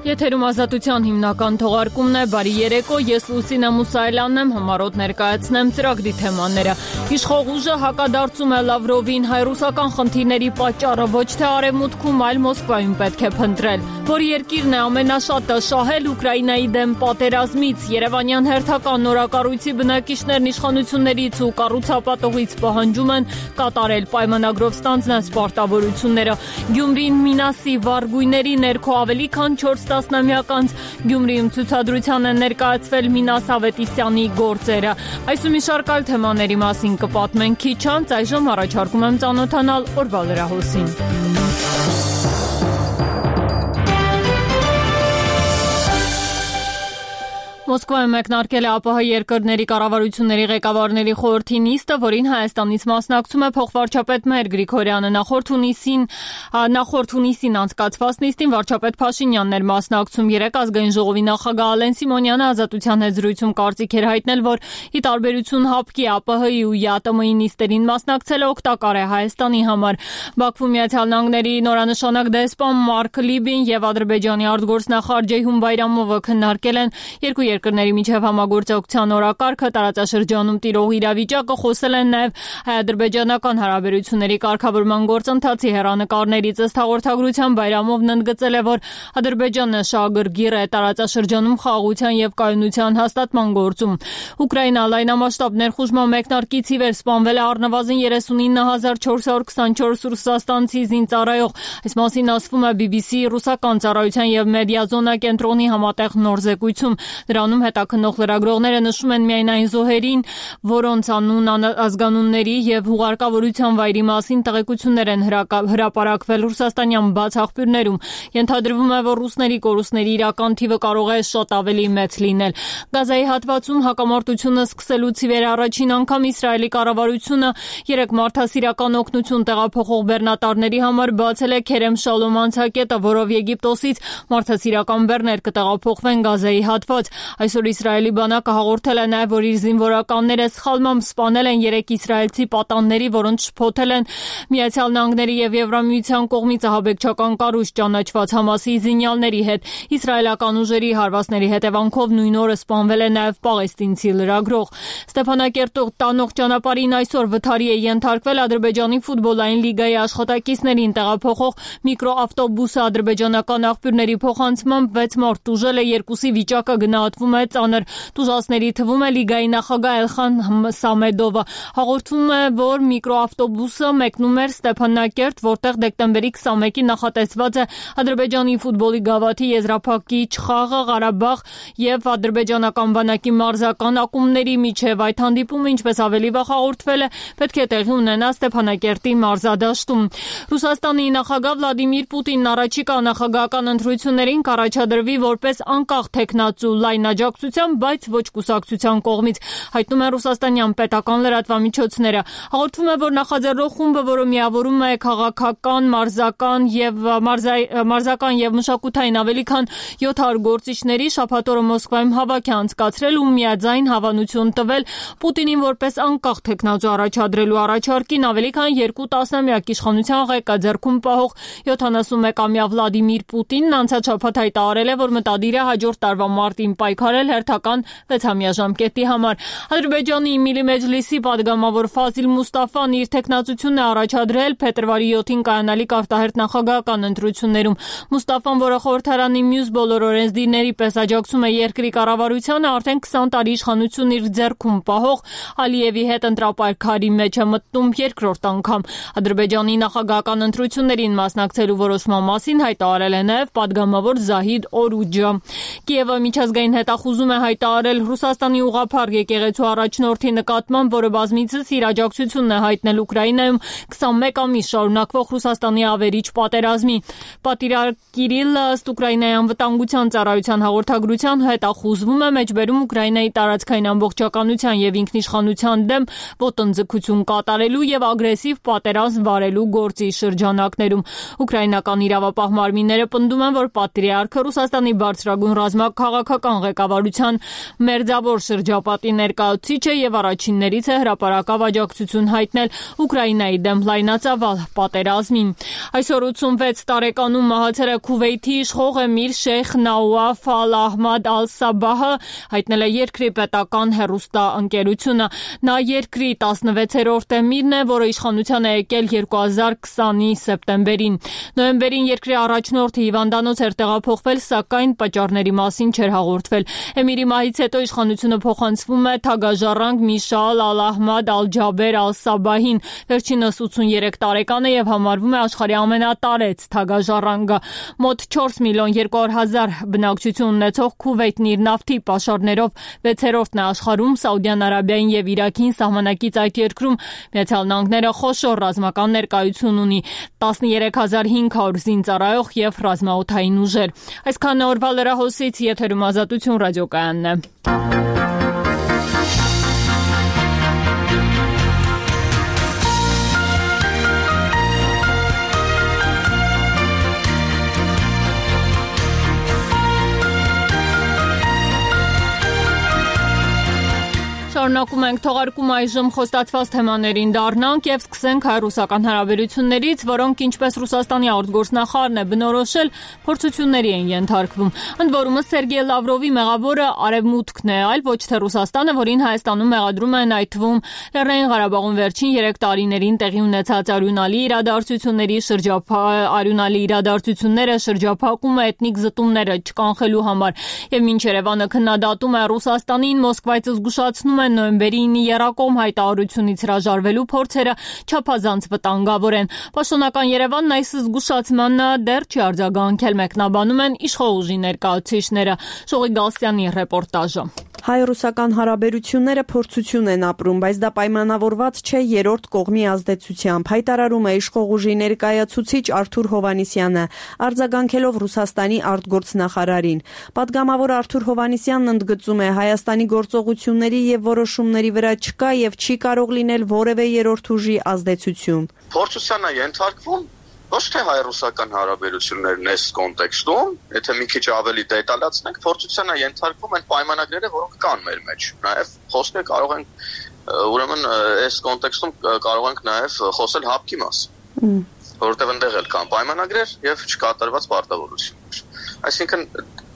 Եթերում ազատության հիմնական թողարկումն է, բարի երեկո, ես Լուսինե Մուսայելյանն եմ, համարոտ ներկայացնեմ ծրագրի թեմաները։ Իշխող ուժը հակադարձում է Լավրովին, հայ-ռուսական խնդիրների պատճառը ոչ թե Արևմուտքում, այլ Մոսկվայում պետք է փնտրել։ Որ երկիրն է ամենաշատը շահել Ուկրաինայի դեմ պատերազմից, Երևանյան հերթական նորակառույցի բնակիչներն իշխանություններից ու կառուցապատողից պահանջում են կատարել պայմանագրով ստանձնած պարտավորությունները։ Գյումրին Մինասի վառ գույների ներքո ավելի քան 4 տասնամյակ անց Գյումրիում ցուցադրության են ներկայացվել Մինաս Ավետիսյանի գործերը։ Այսօր մի շարք այլ թեմաների մասին կպատմենք քիչ անց, այժմ առաջարկում եմ ծանոթանալ օրվա լրահոսին։ Մոսկվայում մեկնարկել է ԱՊՀ երկրների կառավարությունների ղեկավարների խորհրդի նիստը, որին Հայաստանից մասնակցում է փոխվարչապետ Մհեր Գրիգորյանը։ Նախորդ հունիսին անցկացված նիստին վարչապետ Փաշինյանն էր մասնակցում։ Երեկ ազգային ժողովի նախագահ Ալեն Սիմոնյանը ազատության հետ զրույցում կարծիք էր հայտնել, որ ի տարբերություն ՀԱՊԿ-ի, ԱՊՀ-ի ու ԵԱՏՄ-ի նիստերին մասնակցելը օգտակար է Հայաստանի համար։ Բաքվում Միացյալ Նահանգների նորանշանակ դեսպան Մարկ Լիբին եւ Ադրբեջանի արտգործնախարար Ջեյհուն Բայրամովը քննարկել են երկու երկրների միջև համագործակցության օրակարգը, տարածաշրջանում տիրող իրավիճակը, խոսել են նաև հայ-ադրբեջանական հարաբերությունների կարգավորման գործընթացի հեռանկարներից։ Ըստ հաղորդագրության Բայրամովն ընդգծել է, որ Ադրբեջանը շահագրգիռ է տարածաշրջանում խաղաղության եւ կայունության հաստատման գործում։ Ուկրաինա լայնամասշտաբ ներխուժման մեկնարկից ի վեր սպանվել է առնվազն 39424 ռուսաստանցի զինծառայող։ Այս մասին ասվում է BBC ռուսական ծառայության եւ մեդիա զոնա կենտրոնի համատեղ նոր զեկույցում։ Դրանում հետաքննող լրագրողները նշում են միայն այն զոհերին, որոնց անուն, ազգանունների եւ հուղարկավորության վայրի մասին տեղեկություններ են հրապարակվել ռուսաստանյան բաց աղբյուրներում։ Ենթադրվում է, որ ռուսների կորուստների իրական թիվը կարող է շատ ավելի մեծ լինել։ Գազայի հատվածում հակամարտությունը սկսելուց ի վեր առաջին անգամ Իսրայելի կառավարությունը 3 մարդասիրական օգնություն տեղափոխող բեռնատարների համար բացել է Քերեմ Շալոմ անցակետը, որով Եգիպտոսից մարդասիրական բեռներ կտեղափոխվեն Գազայի հատված։ Այսօր Իսրայելի բանակը հաղորդել է նաև, որ իր զինվորականները սխալմամբ սպանել են 3 իսրայելցի պատանների, որոնց շփոթել են Միացյալ Նահանգների եւ Եվրամիության կողմից ահաբեկչական կառույց ճանաչված Համասի զինյալների հետ։ Իսրայելական ուժերի հարվածների հետևանքով նույն օրը սպանվել է նաև պաղեստինցի լրագրող։ Ստեփանակերտով տանող ճանապարհին այսօր վթարի է ենթարկվել Ադրբեջանի ֆուտբոլային լիգայի աշխատակիցներին տեղափոխող միկրոավտոբուսը։ Ադրբեջանական աղբյուրների փոխանցմամբ 6 մարդ տուժել է, 2-ի վիճակը գնահատվում է ծանր։ Տուժածների թվում է լիգայի նախագահ Էլխան Սամեդովը։ Հաղորդվում է, որ միկրոավտոբուսը մեկնում էր Ստեփանակերտ, որտեղ դեկտեմբերի 21-ին նախատեսված է Ադրբեջանի ֆուտբոլի գավաթի եզրափակիչ խաղը Ղարաբաղ եւ ադրբեջանական բանակի մարզական ակումբների միջև։ Այդ հանդիպումը, ինչպես ավելի վաղ հաղորդվել է, պետք է տեղի ունենա Ստեփանակերտի մարզադաշտում։ Ռուսաստանի նախագահ Վլադիմիր Պուտինն առաջիկա նախագահական ընտրություններին կառաջադրվի որպես անկախ թեկնածու լայն աջակցության, բայց ոչ կուսակցության կողմից, հայտնում են ռուսաստանյան պետական լրատվամիջոցները։ Հաղորդվում է, որ նախաձեռնող խումբը, որը միավորում է քաղաքական, մարզական եւ մշակութային ավելի քան 700 գործիչների, շաբաթ օրը Մոսկվայում հավաք է անցկացրել ու միաձայն հավանություն տվել Պուտինին որպես անկախ թեկնածու առաջադրելու առաջարկին։ Ավելի քան 2 տասնամյակ իշխանության ղեկը ձեռքում պահող 71-ամյա Վլադիմիր Պուտինն անցած շաբաթ հայտարարել է, որ մտադիր է հաջորդ տարվա մարտին պայքարել հերթական 6-ամյա ժամկետի համար։ Ադրբեջանի Միլի Մեջլիսի падգամավոր Ֆազիլ Մուստաֆան իր թեկնածությունն է առաջադրել փետրվարի 7-ին կայանալիք արտահերթ նախագահական ընտրություններում։ Մուստաֆան, որը խորհրդարանի մյուս բոլոր օրենսդիրների պես աջակցում է երկրի կառավարությանը, արդեն 20 տարի իշխանությունն իր ձեռքում պահող Ալիևի հետ ընտրապայքարի մեջ է մտնում երկրորդ անգամ։ Ադրբեջանի նախագահական ընտրություններին մասնակցելու որոշման մասին հայտարարել է նաև падգամավոր Զահիդ Օրուջը։ Կիևը միջազգային հետախուզում է հայտարարել Ռուսաստանի ուղղափառ եկեղեցու առաջնորդի նկատմամբ, որը բազմիցս իր աջակցությունն է հայտնել Ուկրաինայում 21 ամիս շարունակվող Ռուսաստանի ավերիչ պատերազմի։ Պատրիարք Կիրիլը ըստ Ուկրաինայի անվտանգության ծառայության հաղորդագրության հետախուզվում է մեջբերում Ուկրաինայի տարածքային ամբողջականության եւ ինքնիշխանության դեմ ոտնձգություն կատարելու եւ ագրեսիվ պատերազմ վարելու գործի շրջանակներում։ Ուկրաինական իրավապահ մարմինները պնդում են, որ պատրիարքը Ռուսաստանի բարձրագույն ռազմաքաղաքական ղեկավարության մերձավոր շրջապատի ներկայացուցիչը եւ առաջիններից է հրապարակավ աջակցություն հայտնել Ուկրաինայի դեմ լայնածավալ պատերազմին։ Այսօր 86 տարեկանում մահացել է Քուվեյթի իշխող Էմիր Շեյխ Նաուաֆ Ալ-Ահմադ Ալ-Սաբահը, հայտնել է երկրի պետական հեռուստաընկերությունը։ Նա երկրի 16-րդ էմիրն է, որը իշխանության է եկել 2020-ի սեպտեմբերին։ Նոյեմբերին երկրի առաջնորդը հիվանդանոց էր տեղափոխվել, սակայն պատճառների մասին չէր հաղորդվել։ Էմիրի մահից հետո իշխանությունը փոխանցվում է թագաժառանգ Միշալ Ալ-Ահմադ Ալ-Ջաբեր Ալ-Սաբահին, վերջինս 83 տարեկան է եւ համարվում է աշխարհի ամենատարեց թագաժառանգը։ Մոտ 4 միլիոն 200 հազար բնակչություն ունեցող Քուվեյթն իր նավթի պաշարներով 6-րդն է աշխարհում, Սաուդյան Արաբիային եւ Իրաքին սահմանակից այդ երկրում Միացյալ Նահանգները խոշոր ռազմական ներկայություն ունի, 13500 զինծառայող եւ ռազմաօդային ուժեր։ Այսքան օրվա լրահոսից եթերում Ազատություն ռադիոկայանն է։ Շարունակում ենք թողարկում այժմ խոստացված թեմաներին դառնանք եւ սկսենք հայ-ռուսական հարաբերություններից, որոնք ինչպես Ռուսաստանի արտգործնախարարն է բնորոշել, փորձությունների են ենթարկվում։ Ընդ որում Սերգեյ Լավրովի մեղավորը արևմուտքն է, այլ ոչ թե Ռուսաստանը, որին Հայաստանում մեղադրում են այդ թվում Լեռնային Ղարաբաղում վերջին 3 տարիներին տեղի ունեցած արյունալի իրադարձությունները, շրջափակումը, էթնիկ զտումները չկանխելու համար։ Եվ մինչ Երևանը քննադատում է Ռուսաստանին, Մոսկվայից զգուշացնում է նոյեմբերի 9-ի եռակողմ հայտարարությունից հրաժարվելու փորձերը չափազանց վտանգավոր են։ Պաշտոնական Երևանն այս զգուշացմանը դեռ չի արձագանքել, մեկնաբանում են իշխող ուժի ներկայացուցիչները։ Շողի Գալստյանի ռեպորտաժը։ Հայ-ռուսական հարաբերությունները փորձություն են ապրում, բայց դա պայմանավորված չէ երրորդ կողմի ազդեցությամբ, հայտարարում է իշխող ուժի ներկայացուցիչ Արթուր Հովհաննիսյանը, արձագանքելով Ռուսաստանի արտգործնախարարին։ Պատգամավոր Արթուր Հովհաննիսյանն ընդգծում է, Հայաստանի գործողությունների եւ որոշումների վրա չկա եւ չի կարող լինել որևէ երրորդ ուժի ազդեցություն։ Փորձության է ենթարկվում ոչ թե հայ-ռուսական հարաբերություններն այս կոնտեքստում, եթե մի քիչ ավելի դետալացնենք, փորձության է ենթարկվում են պայմանագրերը, որոնք կան մեր մեջ։ Նաև խոսքը կարող ենք, ուրեմն այս կոնտեքստում կարող ենք նաև խոսել հապկի մասին, որովհետև այնտեղ էլ կան պայմանագրեր եւ չկատարված պարտավորություններ։ Այսինքն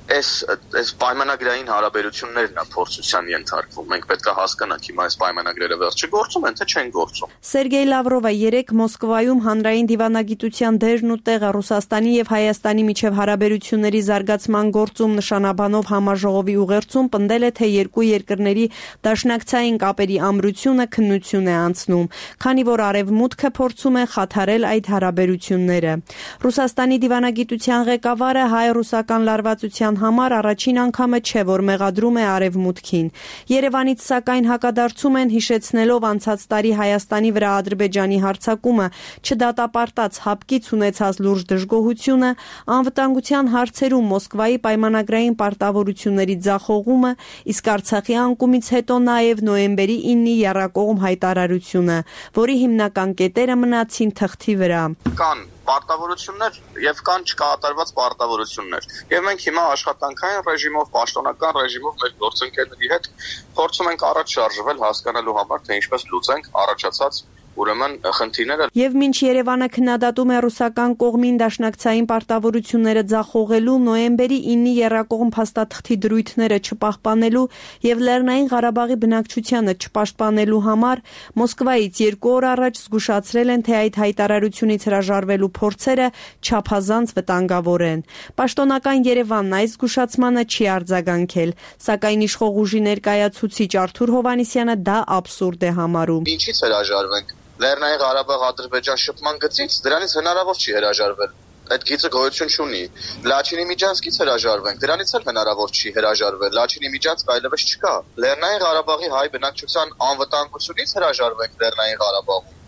այս պայմանագրային հարաբերություններն է փորձության ենթարկվում։ Մենք պետք է հասկանանք հիմա այս պայմանագրերը վերջը գործում են, թե չեն գործում։ Սերգեյ Լավրովը 3 Մոսկվայում հանրային դիվանագիտության դերն ու տեղը Ռուսաստանի եւ Հայաստանի միջև հարաբերությունների զարգացման գործում նշանաբանով համաժողովի ուղերձում պնդել է, թե երկու երկրների դաշնակցային կապերի ամրությունը քննություն է անցնում, քանի որ Արևմուտքը փորձում է խաթարել այդ հարաբերությունները։ Ռուսաստանի դիվանագիտության ղեկավարը հայ-ռուսական լարվածության համար առաջին անգամը չէ, որ մեղադրում է Արևմուտքին։ Երևանից սակայն հակադարձում են, հիշեցնելով անցած տարի Հայաստանի վրա Ադրբեջանի հարձակումը, չդատապարտած հապկից ունեցած լուրջ դժգոհությունը, անվտանգության հարցերում Մոսկվայի պայմանագրային պարտավորությունների ձախողումը, իսկ Արցախի անկումից հետո նաև նոյեմբերի 9-ի եռակողմ հայտարարությունը, որի հիմնական կետերը մնացին թղթի վրա։ Կան պարտավորություններ եւ կան չկատարված պարտավորություններ։ Եվ մենք հիմա աշխատանքային ռեժիմով, պաշտոնական ռեժիմով մեր գործընկերների հետ փորձում ենք առաջ շարժվել հասկանալու համար, թե ինչպես լուծենք առաջացած ուրեմն խնդիրները։ Եվ մինչ Երևանը քննադատում է ռուսական կողմին դաշնակցային պարտավորությունները ձախողելու, նոյեմբերի 9-ի եռակողմ փաստաթղթի դրույթները չպահպանելու եւ Լեռնային Ղարաբաղի բնակչությանը չպաշտպանելու համար Մոսկվայից 2 օր առաջ զգուշացրել են, թե այդ հայտարարությունից հրաժարվելու փորձերը չափազանց վտանգավոր են։ Պաշտոնական Երևանն այս զգուշացմանը չի արձագանքել, սակայն իշխող ուժի ներկայացուցիչ Արթուր Հովհաննիսյանը դա աբսուրդ է համարում։ Ինչից հրաժարվենք։ Լեռնային Ղարաբաղ-Ադրբեջան շփման գծից դրանից հնարավոր չի հրաժարվել։ Այդ գիծը գոյություն չունի։ Լաչինի միջանցքից հրաժարվենք, դրանից էլ հնարավոր չի հրաժարվել։ Լաչինի միջանցք այլևս չկա։ Լեռնային Ղարաբաղի հայ բնակչության անվտանգությունից հրաժարվենք Լեռնային Ղարաբաղում։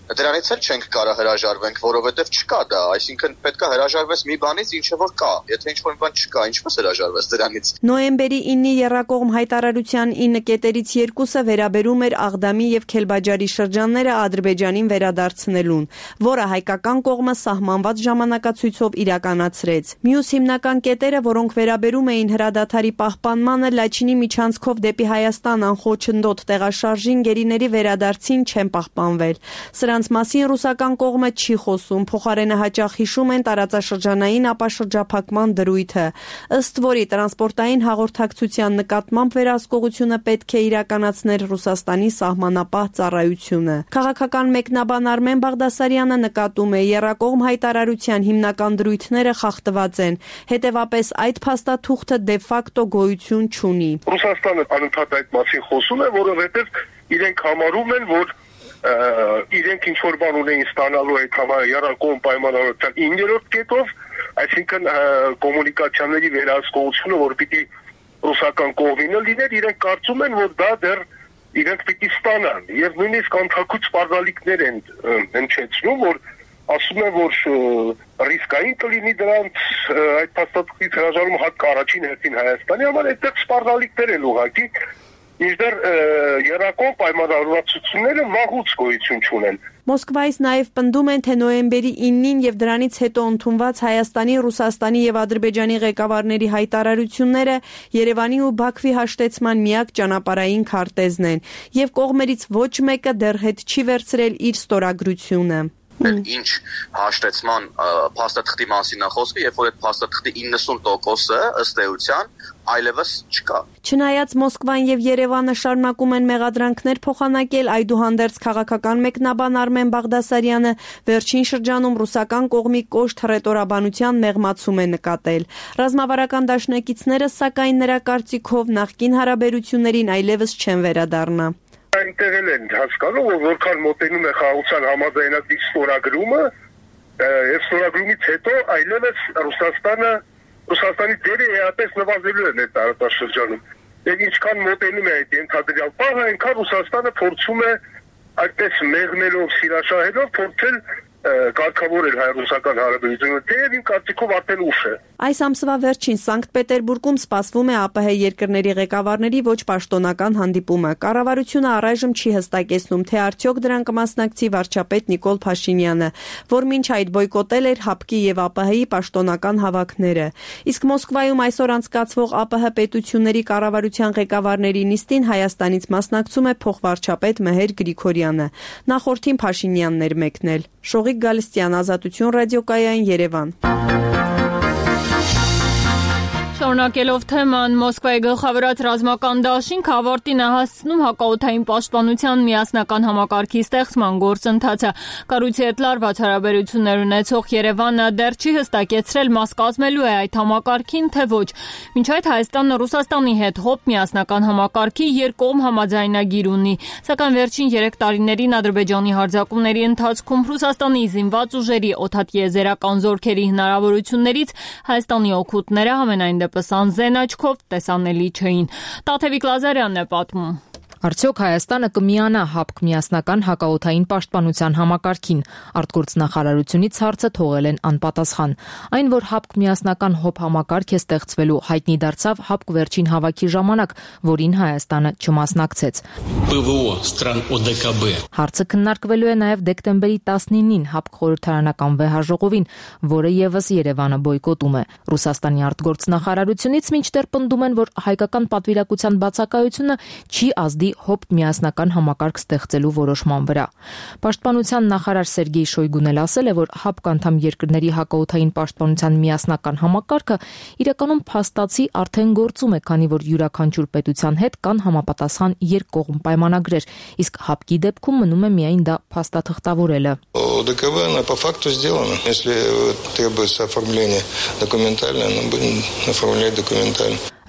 Դրանից էլ չենք կարող հրաժարվենք, որովհետև չկա դա, այսինքն պետք է հրաժարվես մի բանից, ինչը որ կա, եթե ինչ-որ բան չկա, ինչպես հրաժարվես դրանից։ Նոյեմբերի 9-ի եռակողմ հայտարարության 9 կետերից 2-ը վերաբերում էր Աղդամի եւ Քելբաջարի շրջանները Ադրբեջանին վերադարձնելուն, որը հայկական կողմը սահմանված ժամանակացույցով իրականացրեց։ Մյուս հիմնական կետերը, որոնք վերաբերում էին հրադադարի պահպանմանը, Լաչինի միջանցքով դեպի Հայաստան անխոչնդոտ տեղաշարժին, գերիների վերադարձին չեն պահպանվել։ Սրանց մասին ռուսական կողմը չի խոսում, փոխարենը հաճախ հիշում են տարածաշրջանային ապաշրջափակման դրույթը, ըստ որի տրանսպորտային հաղորդակցության նկատմամբ վերահսկողությունը պետք է իրականացներ Ռուսաստանի սահմանապահ ծառայությունը։ Քաղաքական մեկնաբան Արմեն Բաղդասարյանը նկատում է, եռակողմ հայտարարության հիմնական դրույթները խախտված են, հետևապես այդ փաստաթուղթը դե ֆակտո գոյություն չունի։ Ռուսաստանը անընդհատ այդ մասին խոսում է, որովհետև իրենք համարում են, որ իրենք ինչ-որ բան ունեին ստանալու այդ եռակողմ պայմանավորության 9-րդ կետով, այսինքն կոմունիկացիաների վերահսկողությունը, որ պիտի ռուսական կողմինը լիներ, իրենք կարծում են, որ դա դեռ իրենք պիտի ստանան, եւ նույնիսկ անթակուց սպառնալիքներ են հնչեցնում, որ ասում են, որ ռիսկային կլինի դրանց այդ փաստաթղթից հրաժարում հատկ առաջին հերթին Հայաստանի համար, այդտեղ սպառնալիքներ են ուղղակի, մինչդեռ եռակողմ պայմանավորվածությունները վաղուց գոյություն չունեն։ Մոսկվայից նաև պնդում են, թե նոյեմբերի 9-ին եւ դրանից հետո ընդունված Հայաստանի, Ռուսաստանի եւ Ադրբեջանի ղեկավարների հայտարարությունները Երևանի ու Բաքվի հաշտեցման միակ ճանապարհային քարտեզն են, եւ կողմերից ոչ մեկը դեռ հետ չի վերցրել իր ստորագրությունը։ Ինչ հաշտեցման փաստաթղթի մասին է խոսքը, երբ որ այդ փաստաթղթի 90%-ը ըստ էության այլևս չկա։ Չնայած Մոսկվան եւ Երևանը շարունակում են մեղադրանքներ փոխանակել, այդուհանդերձ քաղաքական մեկնաբան Արմեն Բաղդասարյանը վերջին շրջանում ռուսական կողմի կոշտ հռետորաբանության մեղմացում է նկատել։ Ռազմավարական դաշնակիցները, սակայն նրա կարծիքով նախկին հարաբերություններին այլևս չեն վերադառնա։ Այնտեղ են հասկանում, որ որքան մոտենում է խաղաղության համաձայնագրի ստորագրումը, եւ ստորագրումից հետո այլևս Ռուսաստանի դերը էապես նվազելու է մեր տարածաշրջանում։ Եվ ինչքան մոտենում է այդ ենթադրյալ պահը, այնքան Ռուսաստանը փորձում է այդպես մեղմելով, սիրաշահելով փորձել կարգավորել հայ-ռուսական հարաբերությունը, թեև իմ կարծիքով արդեն ուշ է։ Այս ամսվա վերջին Սանկտ Պետերբուրգում սպասվում է ԱՊՀ երկրների ղեկավարների ոչ պաշտոնական հանդիպումը։ Կառավարությունը առայժմ չի հստակեցնում, թե արդյոք դրան կմասնակցի վարչապետ Նիկոլ Փաշինյանը, որ մինչ այդ բոյկոտել էր ՀԱՊԿ-ի եւ ԱՊՀ-ի պաշտոնական հավաքները։ Իսկ Մոսկվայում այսօր անցկացվող ԱՊՀ պետությունների կառավարության ղեկավարների նիստին Հայաստանից մասնակցում է փոխվարչապետ Մեհեր Գրիգորյանը։ Նախորդին Փաշինյանն էր մեկնել։ Շողիկ Գալստյան, Ազատություն ռադիոկայան, Երևան։ Շարունակելով թեման, Մոսկվայի գլխավորած ռազմական դաշինք ավարտին է հասցնում հակաօդային պաշտպանության միասնական համակարգի ստեղծման գործընթացը։ Կառույցի հետ լարված հարաբերություններ ունեցող Երևանը դեռ չի հստակեցրել մաս կազմելու է այդ համակարգին, թե ոչ։ Մինչ այդ Հայաստանը Ռուսաստանի հետ ՀՕՊ միասնական համակարգի երկկողմ համաձայնագիր ունի, սակայն վերջին 3 տարիներին Ադրբեջանի հարձակումների ընթացքում Ռուսաստանի զինված ուժերի օդատիեզերական զորքերի հնարավորություններից Հայաստանի օգուտները համենայն դեպս անզեն աչքով տեսանելի չէին։ Տաթևիկ Լազարյանն է պատմում։ Արդյոք Հայաստանը կմիանա ՀԱՊԿ միասնական հակաօդային պաշտպանության համակարգին, արտգործնախարարությունից հարցը թողել են անպատասխան։ Այն, որ ՀԱՊԿ միասնական ՀՕՊ համակարգ է ստեղծվելու, հայտնի դարձավ ՀԱՊԿ վերջին հավաքի ժամանակ, որին Հայաստանը չմասնակցեց։ ՊՎՕ стран ՕԴԿԲ Հարցը քննարկվելու է նաև դեկտեմբերի 19-ին ՀԱՊԿ խորհրդարանական վեհաժողովին, որը եւս Երևանը բոյկոտում է։ Ռուսաստանի արտգործնախարարությունից մինչդեռ պնդում են, որ հայկական պատվիրակության բացակայությունը չի ազդի ՀՕՊ միասնական համակարգ ստեղծելու որոշման վրա։ Պաշտպանության նախարար Սերգեյ Շոյգուն էլ ասել է, որ ՀԱՊԿ անդամ երկրների հակաօդային պաշտպանության միասնական համակարգը իրականում փաստացի արդեն գործում է, քանի որ յուրաքանչյուր պետության հետ կան համապատասխան երկկողմ պայմանագրեր, իսկ ՀԱՊԿ-ի դեպքում մնում է միայն դա փաստաթղթավորելը։ ОДКБ она по факту сделана. Если требуется оформление документально, мы будем оформлять документально.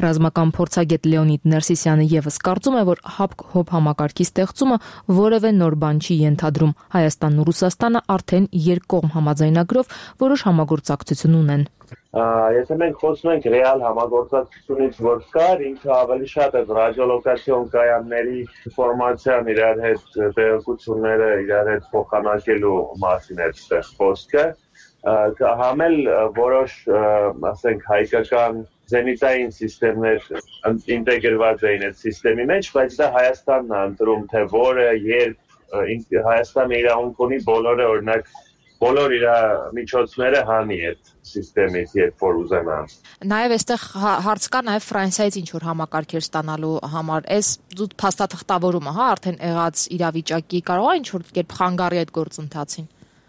Ռազմական փորձագետ Լեոնիդ Ներսիսյանը եւս կարծում է, որ հապկ-հոբ համակարգի ստեղծումը որևէ նոր բան չի ենթադրում։ Հայաստանն ու Ռուսաստանը արդեն երկկողմ համաձայնագրով որոշ համագործակցություն ունեն։ Եթե մենք խոսում ենք ռեալ համագործակցությունից, որ կար, ինքը ավելի շատ է ռադիոլոկացիոն կայանների ինֆորմացիան իրար հետ տեղեկությունները իրար հետ փոխանակելու մասին է խոսքը։ Համել որոշ, ասենք, հայկական զենիտային սիստեմներ ինտեգրված էին այդ սիստեմի մեջ, բայց դա Հայաստանն է ընտրում, թե որը, երբ Հայաստանը իրավունք ունի բոլորը, օրինակ, բոլոր իր միջոցները հանի այդ սիստեմից, երբ որ ուզենա։ Նաև այստեղ հարց կա նաև Ֆրանսիայից ինչ որ համակարգեր ստանալու համար։ Այս փաստաթղթավորումը, արդեն եղած իրավիճակի կարող է ինչ որ կերպ խանգարի այդ գործընթացին։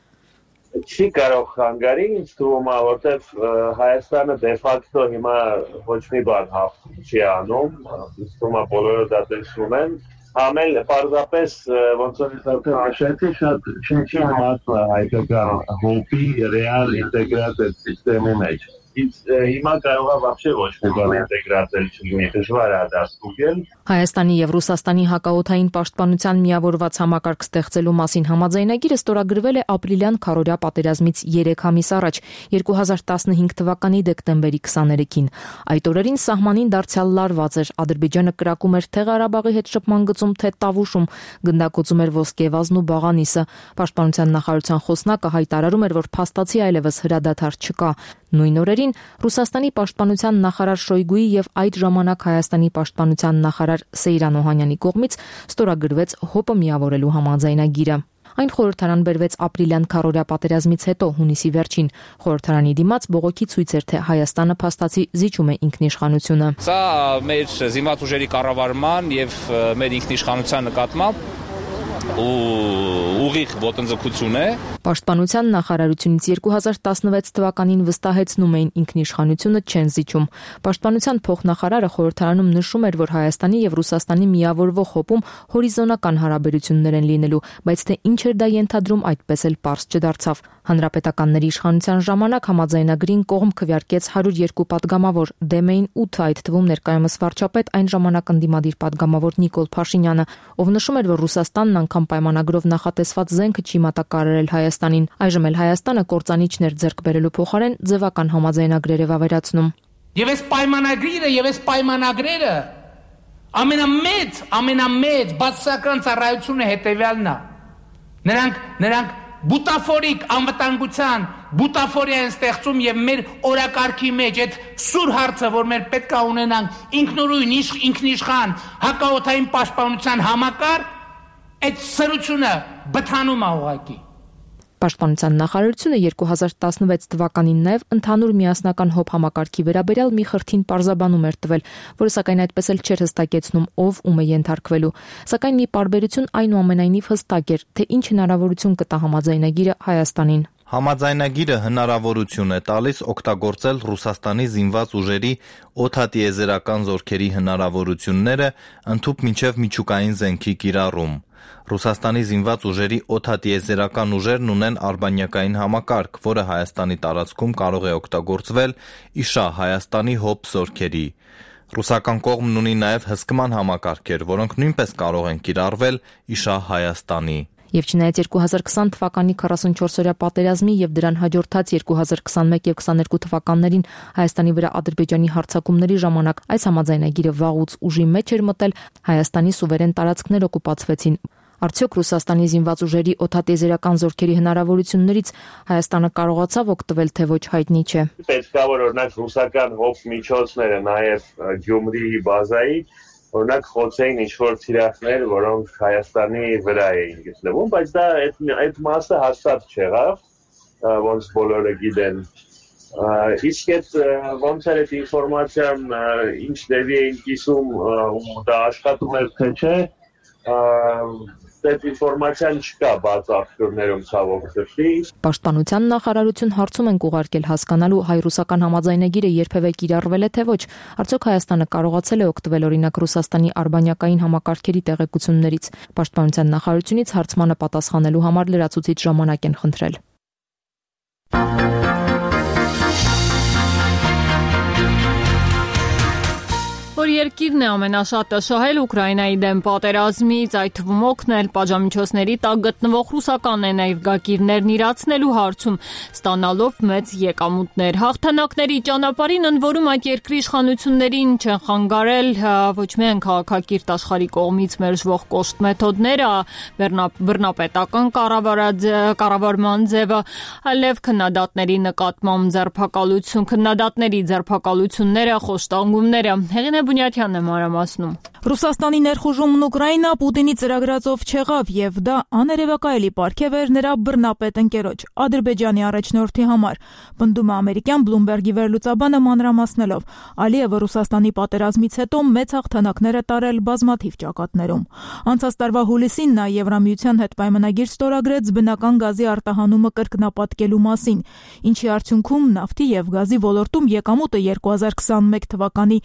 Չի կարող խանգարի, ինձ թվում է, որտեվ Հայաստանը դե ֆակտո հիմա ոչ մի բան չի անում, ինձ թվում է բոլորը դա տեսնում են։ Համել պարզապես ոնց որ արդեն հաշվեցի շատ չի համարվում հայկական հոբի ռեալ ինտեգրացիա սիստեմի մեջ։ Հիմա կարող է вообще ոչ մի բան ինտեգրացել չլինի, դժվար է դա ստուգել։ Հայաստանի եւ Ռուսաստանի հակաօդային պաշտպանության միավորված համակարգ ստեղծելու մասին համաձայնագիրը ստորագրվել է ապրիլյան քարորյա պատերազմից 3 ամիս առաջ, 2015 թվականի դեկտեմբերի 23-ին։ Այդ օրերին սահմանին դարձյալ լարված էր, Ադրբեջանը կրակում էր թե Ղարաբաղի հետ շփման գծում, թե Տավուշում, գնդակոծում էր ոսկեվազն ու բաղանիսը։ Պաշտպանության նախարարության խոսնակը հայտարարում էր, որ փաստացի այլևս հրադադար չկա։ Նույն օրերին Ռուսաստանի պաշտպանության նախարար Շոյգուի եւ այդ ժամանակ Հայաստանի պաշտպանության նախարար Սեյրան Օհանյանի կողմից ստորագրվեց ՀՕՊ-ը միավորելու համաձայնագիրը։ Այն խորհրդարան բերվեց ապրիլյան քարորյա պատերազմից հետո հունիսի վերջին։ Խորհրդարանի դիմաց բողոքի ցույց էր, թե Հայաստանը փաստացի զիջում է ինքնիշխանությունը։ Սա մեր զինված ուժերի կառավարման եւ մեր ինքնիշխանության նկատմամբ ուղիղ ոտնձգություն է։ Պաշտպանության նախարարությունից 2016 թվականին վստահեցնում էին ինքնիշխանությունը չեն զիջում։ Պաշտպանության փոխնախարարը խորհրդարանում նշում էր, որ Հայաստանի եւ Ռուսաստանի միավորվող հոբում հորիզոնական հարաբերություններ են լինելու, բայց թե ինչ էր դա ենթադրում, այդպես էլ պարզ չդարձավ։ Հանրապետականների իշխանության ժամանակ համաձայնագրին կողմ քվեարկեց 102 падգամավոր, դեմ էին 8, այդ թվում ներկայումս վարչապետ այն ժամանակ ընդդիմադիր падգամավոր Նիկոլ Փաշինյանը, ով նշում էր, որ Ռուսաստանն անգամ պայմանագրով նախատեսված զենքը չի մատակարարել Հայաստանին։ Այժմ էլ Հայաստանը կործանիչներ ձեռք բերելու փոխարեն ձևական համաձայնագրեր է վավերացնում։ Եվ այս պայմանագիրը եւ այս պայմանագրերը ամենամեծ բացասական ծառայությունը հետեւյալն է։ Նրանք բուտաֆորիկ անվտանգության բուտաֆորիա են ստեղծում եւ մեր օրակարգի մեջ այդ սուր հարցը, որ մեր պետք է ունենանք ինքնուրույն ինքնիշխան հակաօդային պաշտպանության համակարգ, այդ սրությունը բթանում է ուղղակի։ Պաշտպանության նախարարությունը 2016 թվականին նաև ընդհանուր միասնական հոբ համակարգի վերաբերյալ մի խրթին պարզաբանում էր տվել, որը սակայն այդպես էլ չէր հստակեցնում ով ում է ենթարկվելու։ Սակայն մի պարբերություն այնուամենայնիվ հստակ էր, թե ինչ հնարավորություն կտա համաձայնագիրը Հայաստանին։ Համաձայնագիրը հնարավորություն է տալիս օգտագործել Ռուսաստանի զինված ուժերի օդատիեզերական զորքերի հնարավորությունները ընդհուպ մինչև միջուկային զենքի կիրառում։ Ռուսաստանի զինված ուժերի օդատիեզերական ուժերն ունեն արբանյակային համակարգ, որը Հայաստանի տարածքում կարող է օգտագործվել իշա Հայաստանի հոբ զորքերի։ Ռուսական կողմն ունի նաև հսկման համակարգեր, որոնք նույնպես կարող են կիրառվել իշա Հայաստանի։ Եվ չնայած 2020 թվականի 44-օրյա պատերազմի եւ դրան հաջորդած 2021 եւ 22 թվականներին Հայաստանի վրա Ադրբեջանի հարձակումների ժամանակ այս համաձայնագիրը վաղուց ուժի մեջ էր մտել, Հայաստանի սուվերեն տարածքներ օկուպացվեցին։ Արդյոք Ռուսաստանի զինված ուժերի օդատիեզերական զորքերի հնարավորություններից Հայաստանը կարողացավ օգտվել, թե ոչ հայտնի չէ։ Պետք է որ օրինակ ռուսական հոբ միջոցները նաև Գյումրիի բազայի օրինակ խոցեին ինչ-որ թիրախներ, որոնք Հայաստանի վրա էին գտնվում, բայց դա այդ մասը հաստատ չեղավ, ոնց բոլորը գիտեն։ Իսկ այդ ոնց էր այդ ինֆորմացիան ինչ դեպի էին կիսում, դա աշխատում էր թե չէ, այդ ինֆորմացիան չկա բաց աղբյուրներում ցավոք սրտի։ Պաշտպանության նախարարություն հարցում են ուղարկել հասկանալու հայ-ռուսական համաձայնագիրը երբևէ կիրառվել է թե ոչ։ Արդյոք Հայաստանը կարողացել է օգտվել օրինակ Ռուսաստանի արբանյակային համակարգերի տեղեկություններից։ Պաշտպանության նախարարությունից հարցմանը պատասխանելու համար լրացուցիչ ժամանակ են խնդրել։ երկիրն է ամենաշատը շահել Ուկրաինայի դեմ պատերազմից, այդ թվում օգնել պատժամիջոցների տակ գտնվող ռուսական էներգակիրներն իրացնելու հարցում, ստանալով մեծ եկամուտներ։ Հաղթանակների ճանապարհին ընդ որում այդ երկրի իշխանություններին չեն խանգարել ոչ միայն քաղաքակիրթ աշխարհի կողմից մերժվող կոշտ մեթոդները, բռնապետական կառավարման ձևը, այլև քննադատների նկատմամբ ձերբակալություն, քննադատների ձերբակալությունները, խոշտանգումները։ Հեղինե Բունյաթյանն է մանրամասնում։ Ռուսաստանի ներխուժումն Ուկրաինա Պուտինի ծրագրածով չեղավ եւ դա աներևակայելի պարգև էր նրա բռնապետ ընկերոջ Ադրբեջանի առաջնորդի համար, պնդում է ամերիկյան Bloomberg-ի վերլուծաբանը մանրամասնելով։ Ալիևը Ռուսաստանի պատերազմից հետո մեծ հաղթանակներ է տարել բազմաթիվ ճակատներում։ Անցած տարվա հուլիսին նա Եվրամիության հետ պայմանագիր ստորագրեց բնական գազի արտահանումը կրկնապատկելու մասին, ինչի արդյունքում նավթի եւ գազի ոլորտում եկամուտը 2021 թվականի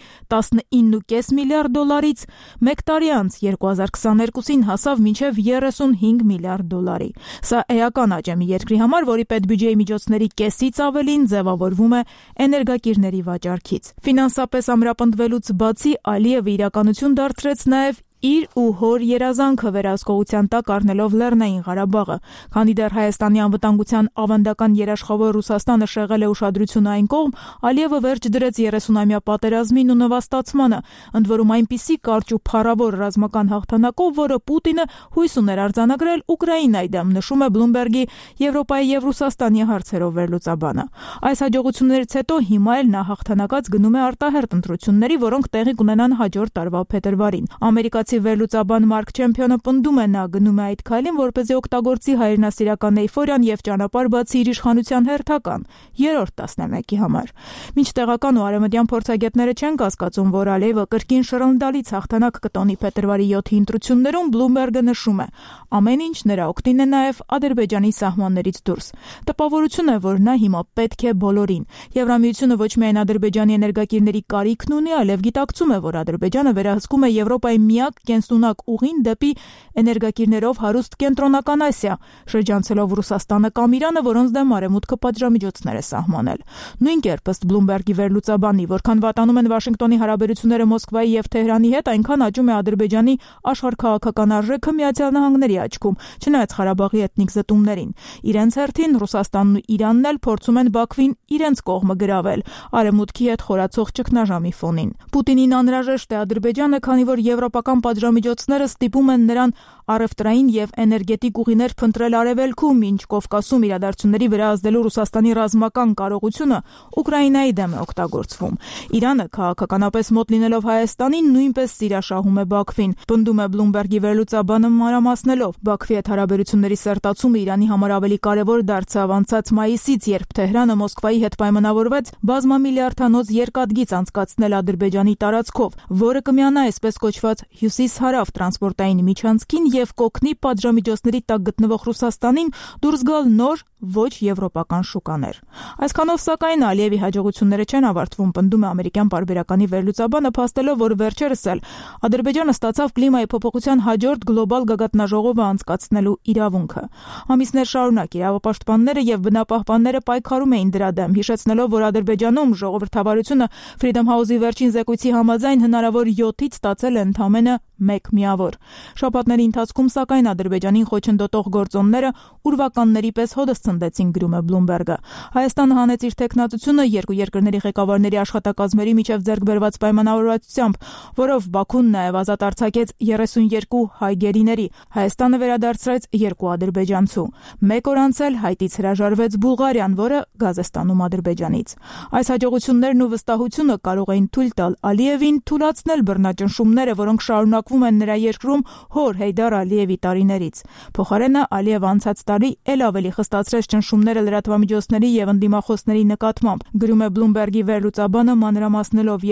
19.5 միլիարդ դոլարից մեկ տարի անց 2022-ին հասավ մինչև 35 միլիարդ դոլարի։ Սա էական աճ է մի երկրի համար, որի պետբյուջեի միջոցների կեսից ավելին ձևավորվում է էներգակիրների վաճառքից։ Ֆինանսապես ամրապնդվելուց բացի Ալիևը իրականություն դարձրեց նաև իր ու հոր երազանքը վերահսկողության տակ առնելով Լեռնային Ղարաբաղը, քանի դեռ Հայաստանի անվտանգության ավանդական երաշխավոր Ռուսաստանը շեղել է ուշադրությունը այն կողմ, Ալիևը վերջ դրեց 30-ամյա պատերազմին ու նվաստացմանը, ընդ որում այնպիսի կարճ ու փառավոր ռազմական հաղթանակով, որը Պուտինը հույս ուներ արձանագրել Ուկրաինայի դեմ, նշում է Bloomberg-ի Եվրոպայի եւ Ռուսաստանի հարցերով վերլուծաբանը։ Այս հաջողություններից հետո հիմա էլ նա հաղթանակած գնում է արտահերտ ընտրությունների, որոնք տեղի կունենան հաջորդ տարվա փետրվարին։ Ամերիկացի վերլուծաբան Մարկ Չեմփիոնը պնդում է նա գնում է այդ քայլին, որպեսզի օգտագործի հայրենասիրական էյֆորիան եւ ճանապարհ բացի իր իշխանության հերթական երրորդ տասնամյակի համար։ Մինչ տեղական ու արևմտյան փորձագետները չեն կասկածում, որ Ալիևը կրկին շռնդալից հաղթանակ կտոնի փետրվարի 7-ի ընտրություններում, Bloomberg-ը նշում է. ամեն ինչ նրա օգտին է նաեւ Ադրբեջանի սահմաններից դուրս։ Տպավորություն է, որ նա հիմա պետք է բոլորին։ Եվրամիությունը ոչ միայն Ադրբեջանի էներգակիրների կարիքն ունի, այլև գիտակցում է, որ Ադրբեջանը վերահսկում է Եվրոպայի միակ կենսունակ ուղին դեպի էներգակիրներով հարուստ կենտրոնական Ասիա, շրջանցելով Ռուսաստանը կամ Իրանը, որոնց դեմ արևմուտքը պատժամիջոցներ է սահմանել։ Նույն կերպ ըստ Bloomberg-ի վերլուծաբանի, որքան վատանում են Վաշինգտոնի հարաբերությունները Մոսկվայի եւ Թեհրանի հետ, այնքան աճում է Ադրբեջանի աշխարհքաղաքական արժեքը Միացյալ Նահանգների աչքում, չնայած Ղարաբաղի էթնիկ զտումներին։ Իրենց հերթին Ռուսաստանն ու Իրանն էլ փորձում են Բաքվին իրենց կողմը գրավել արևմուտքի հետ խորացող ճգնաժամի ֆոնին։ Պուտինին անհրաժեշտ է Ադրբեջանը, քանի որ եվրոպական պատժամիջոցները ստիպում են նրան առևտրային եւ էներգետիկ ուղիներ փնտրել արևելքում, ինչ Կովկասում իրադարձությունների վերահսկելու Ռուսաստանի ռազմական կարողությունը Ուկրաինայի դեմ է օգտագործվում։ Իրանը քաղաքականապես մոտ լինելով Հայաստանին նույնպես սիրաշահում է Բաքվին, պնդում է Bloomberg-ի վերլուծաբանը մանրամասնելով։ Բաքվի հետ հարաբերությունների սերտացումը Իրանի համար ավելի կարևոր դարձավ անցած մայիսից, երբ Թեհրանը Մոսկվայի հետ պայմանավորվեց բազմամիլիարդանոց երկաթգիծ անցկացնել Ադրբեջանի տարածքով, որը կմիանա այսպես կոչված հյուսիս-հարավ տրանսպորտային միջանցքին եւ կօգնի պատժամիջոցների տակ գտնվող Ռուսաստանին դուրս գալ նոր ոչ եվրոպական շուկաներ։ Այսքանով սակայն Ալիևի հաջողությունները չեն ավարտվում, պնդում է ամերիկյան պարբերականի վերլուծաբանը, փաստելով, որ վերջերս էլ Ադրբեջանը ստացավ կլիմայի փոփոխության հաջորդ գլոբալ գագաթնաժողովը անցկացնելու իրավունքը։ Ամիսներ շարունակ իրավապաշտպանները եւ բնապահպանները պայքարում էին դրա դեմ, հիշեցնելով, որ Ադրբեջանում ժողովրդավարությունը Freedom House-ի վերջին զեկույցի համաձայն հնարավոր 7-ից ստացել է ընդամենը 1 միավոր։ Շաբաթների ընթացքում սակայն Ադրբեջանին խոչընդոտող գործոնները ուրվականների պես հոդս ցնդեցին, գրում է Bloomberg-ը։ Հայաստանը հանեց իր տեխնատությունը երկու երկրների ղեկավարների աշխատակազմերի միջև ձեռք բերված պայմանավորվածությամբ, որով Բաքուն նաև ազատ արձակեց 32 հայ գերիների։ Հայաստանը վերադարձրեց 2 ադրբեջանցու։ Մեկ օր անց էլ Հայտից հրաժարվեց Բուլղարիան, որը գազ է ստանում Ադրբեջանից։ Այս հաջողություններն ու վստահությունը կարող էին թույլ տալ Ալիևին թուլացնել բռնաճնշումները, որոնք շարունակվում են նրա երկրում հոր Հեյդար Ալիևի տարիներից։ Փոխարենը Ալիևը անցած տարի էլ ավելի խստացրեց ճնշումները լրատվամիջոցների եւ ընդդիմախոսների նկատմամբ, գրում է Bloomberg-ի վերլուծաբանը մանրամասնելով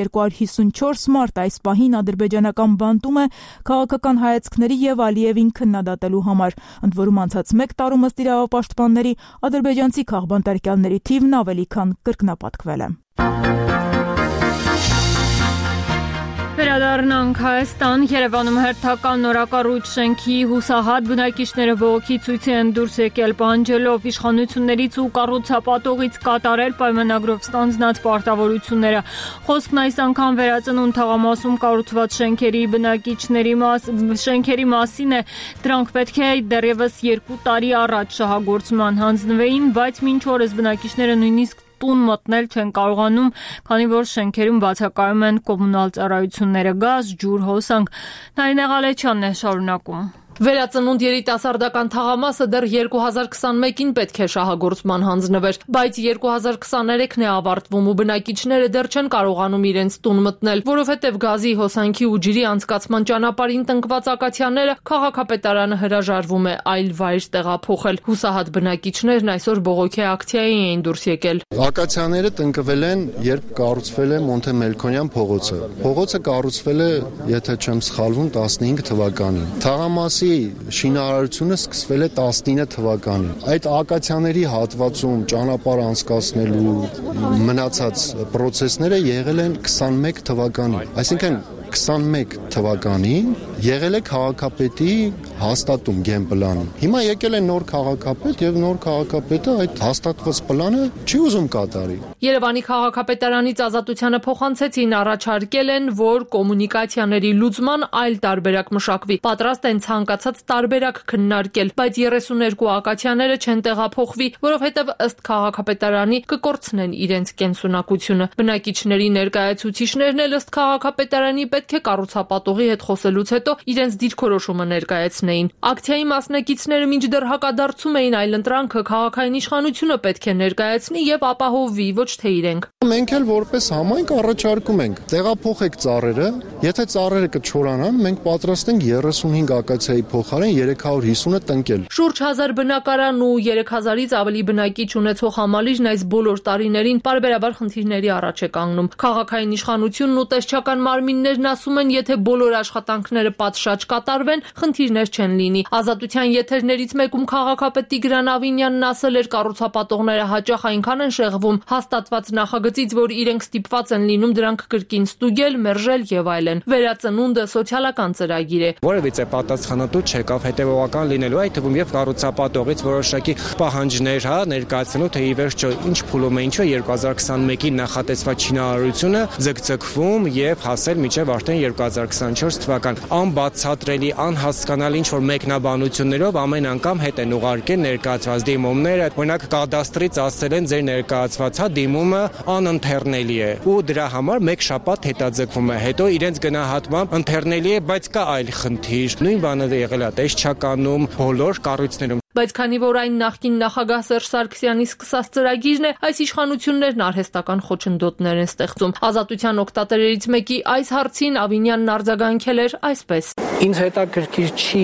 254 մարտ այս պահին ադրբեջանական բանտում է քաղաքական հայացքների եւ Ալիևին քննադատելու համար, ընդ որում անցած 1 տարում ըստ իրավապաշտպանների ադրբեջանցի քաղբանտարկյալների թիվն ավելի քան կրկնապատկվել է։ Վերադառնանք Հայաստան, Երևանում հերթական նորակառույց շենքի հուսահատ բնակիչները բողոքի ցույցի են դուրս եկել պահանջելով իշխանություններից ու կառուցապատողից կատարել պայմանագրով ստանձնած պարտավորությունները։ Խոսքն այս անգամ վերածնունդ թաղամասում կառուցված շենքերի մասին է, դրանք պետք է դեռևս 2 տարի առաջ շահագործման հանձնվեին, բայց մինչ օրս բնակիչները նույնիսկ տուն մտնել չեն կարողանում, քանի որ շենքերում բացակայում են կոմունալ ծառայությունները, գազ, ջուր, հոսանք։ Նարինե Ղալեչյանն է շարունակում։ Վերածնունդ երիտասարդական թաղամասը դեռ 2021-ին պետք է շահագործման հանձնվեր, բայց 2023-ն է ավարտվում ու բնակիչները դեռ չեն կարողանում իրենց տուն մտնել, որովհետև գազի, հոսանքի ու ջրի անցկացման ճանապարհին տնկված ակացիաները քաղաքապետարանը հրաժարվում է այլ վայր տեղափոխել։ Հուսահատ բնակիչներն այսօր բողոքի ակցիայի էին դուրս եկել։ Ակացիաները տնկվել են, երբ կառուցվել է Մոնթե Մելքոնյան փողոցը։ Փողոցը կառուցվել է, եթե չեմ սխալվում, 15 թվականին։ Թաղամասի շինարարությունը սկսվել է 19 թվականին։ Այդ ակացիաների հատվածում ճանապարհ անցկացնելու մնացած process-ները եղել են 21 թվականին։ Այսինքն 21 թվականին եղել է քաղաքապետի հաստատում գենպլանը։ Հիմա եկել է նոր քաղաքապետ եւ նոր քաղաքապետը այդ հաստատված պլանը չի ուզում կատարի։ Երևանի քաղաքապետարանից Ազատությանը փոխանցեցին, առաջարկել են, որ կոմունիկացիաների լուծման այլ տարբերակ մշակվի։ Պատրաստ են ցանկացած տարբերակ քննարկել, բայց 32 ակացիաները չեն տեղափոխվի, որովհետև ըստ քաղաքապետարանի կկորցնեն իրենց կենսունակությունը։ Բնակիչների ներկայացուցիչներն էլ ըստ քաղաքապետարանի պետք է կառուցապատողի հետ խոսելուց հետո իրենց դիրքորոշումը ներկայացնեին։ Ակցիայի մասնակիցները մինչդեռ հակադարձում էին այլընտրանքը քաղաքային իշխանությունը պետք է ներկայացնի եւ ապահովի, ոչ թե իրենք։ Մենք էլ որպես համայնք առաջարկում ենք տեղափոխեք ծառերը, եթե ծառերը կչորանան, մենք պատրաստ ենք 35 ակացիայի փոխարեն 350-ը տնկել։ Շուրջ 1000 բնակարան ու 3000-ից ավելի բնակիչ ունեցող համալիրն այս բոլոր տարիներին պարբերաբար խնդիրների առաջ է կանգնում։ Քաղաքային իշխանությունն ու տեսչական մարմիններն ասում են, եթե բոլոր աշխատանքները պատշաճ կատարվեն, խնդիրներ չեն լինի։ Ազատության եթերներից մեկում քաղաքապետ Տիգրան Ավինյանն ասել էր, կառուցապատողները հաճախ այնքան են շեղվում հաստատված նախագծից, որ իրենք ստիպված են լինում դրանք կրկին ստուգել, մերժել եւ այլն։ Վերածնունդը սոցիալական ծրագիր է։ Որևիցե պատասխանատու չեկավ, հետեւողական լինելու, այդ թվում եւ կառուցապատողից որոշակի պահանջներ, ներկայացնելու, թե ի վերջո ինչ փուլում է, ինչու 2021-ին նախատեսված շինարարությունը ձգձգվում եւ հասել մինչեւ արդեն 2024 թվական։ Անբացատրելի, անհասկանալի ինչ որ մեկնաբանություններով ամեն անգամ հետ են ուղարկել ներկայացված դիմումները։ Օրինակ կադաստրից ասել են ձեր ներկայացված դիմումը անընթեռնելի է ու դրա համար մեկ շաբաթ հետաձգվում է։ Հետո իրենց գնահատմամբ ընթեռնելի է, բայց կա այլ խնդիր։ Նույն բանը եղել է տեսչականում, բոլոր կառույցներում։ Բայց քանի որ այն նախկին նախագահ Սերժ Սարգսյանի սկսած ծրագիրն է, այս իշխանություններն արհեստական խոչընդոտներ են ստեղծում։ Ազատության օգտատերերից մեկի այս հարցին Ավինյանն արձագանքել էր այսպես. Ինձ հետաքրքիր չի,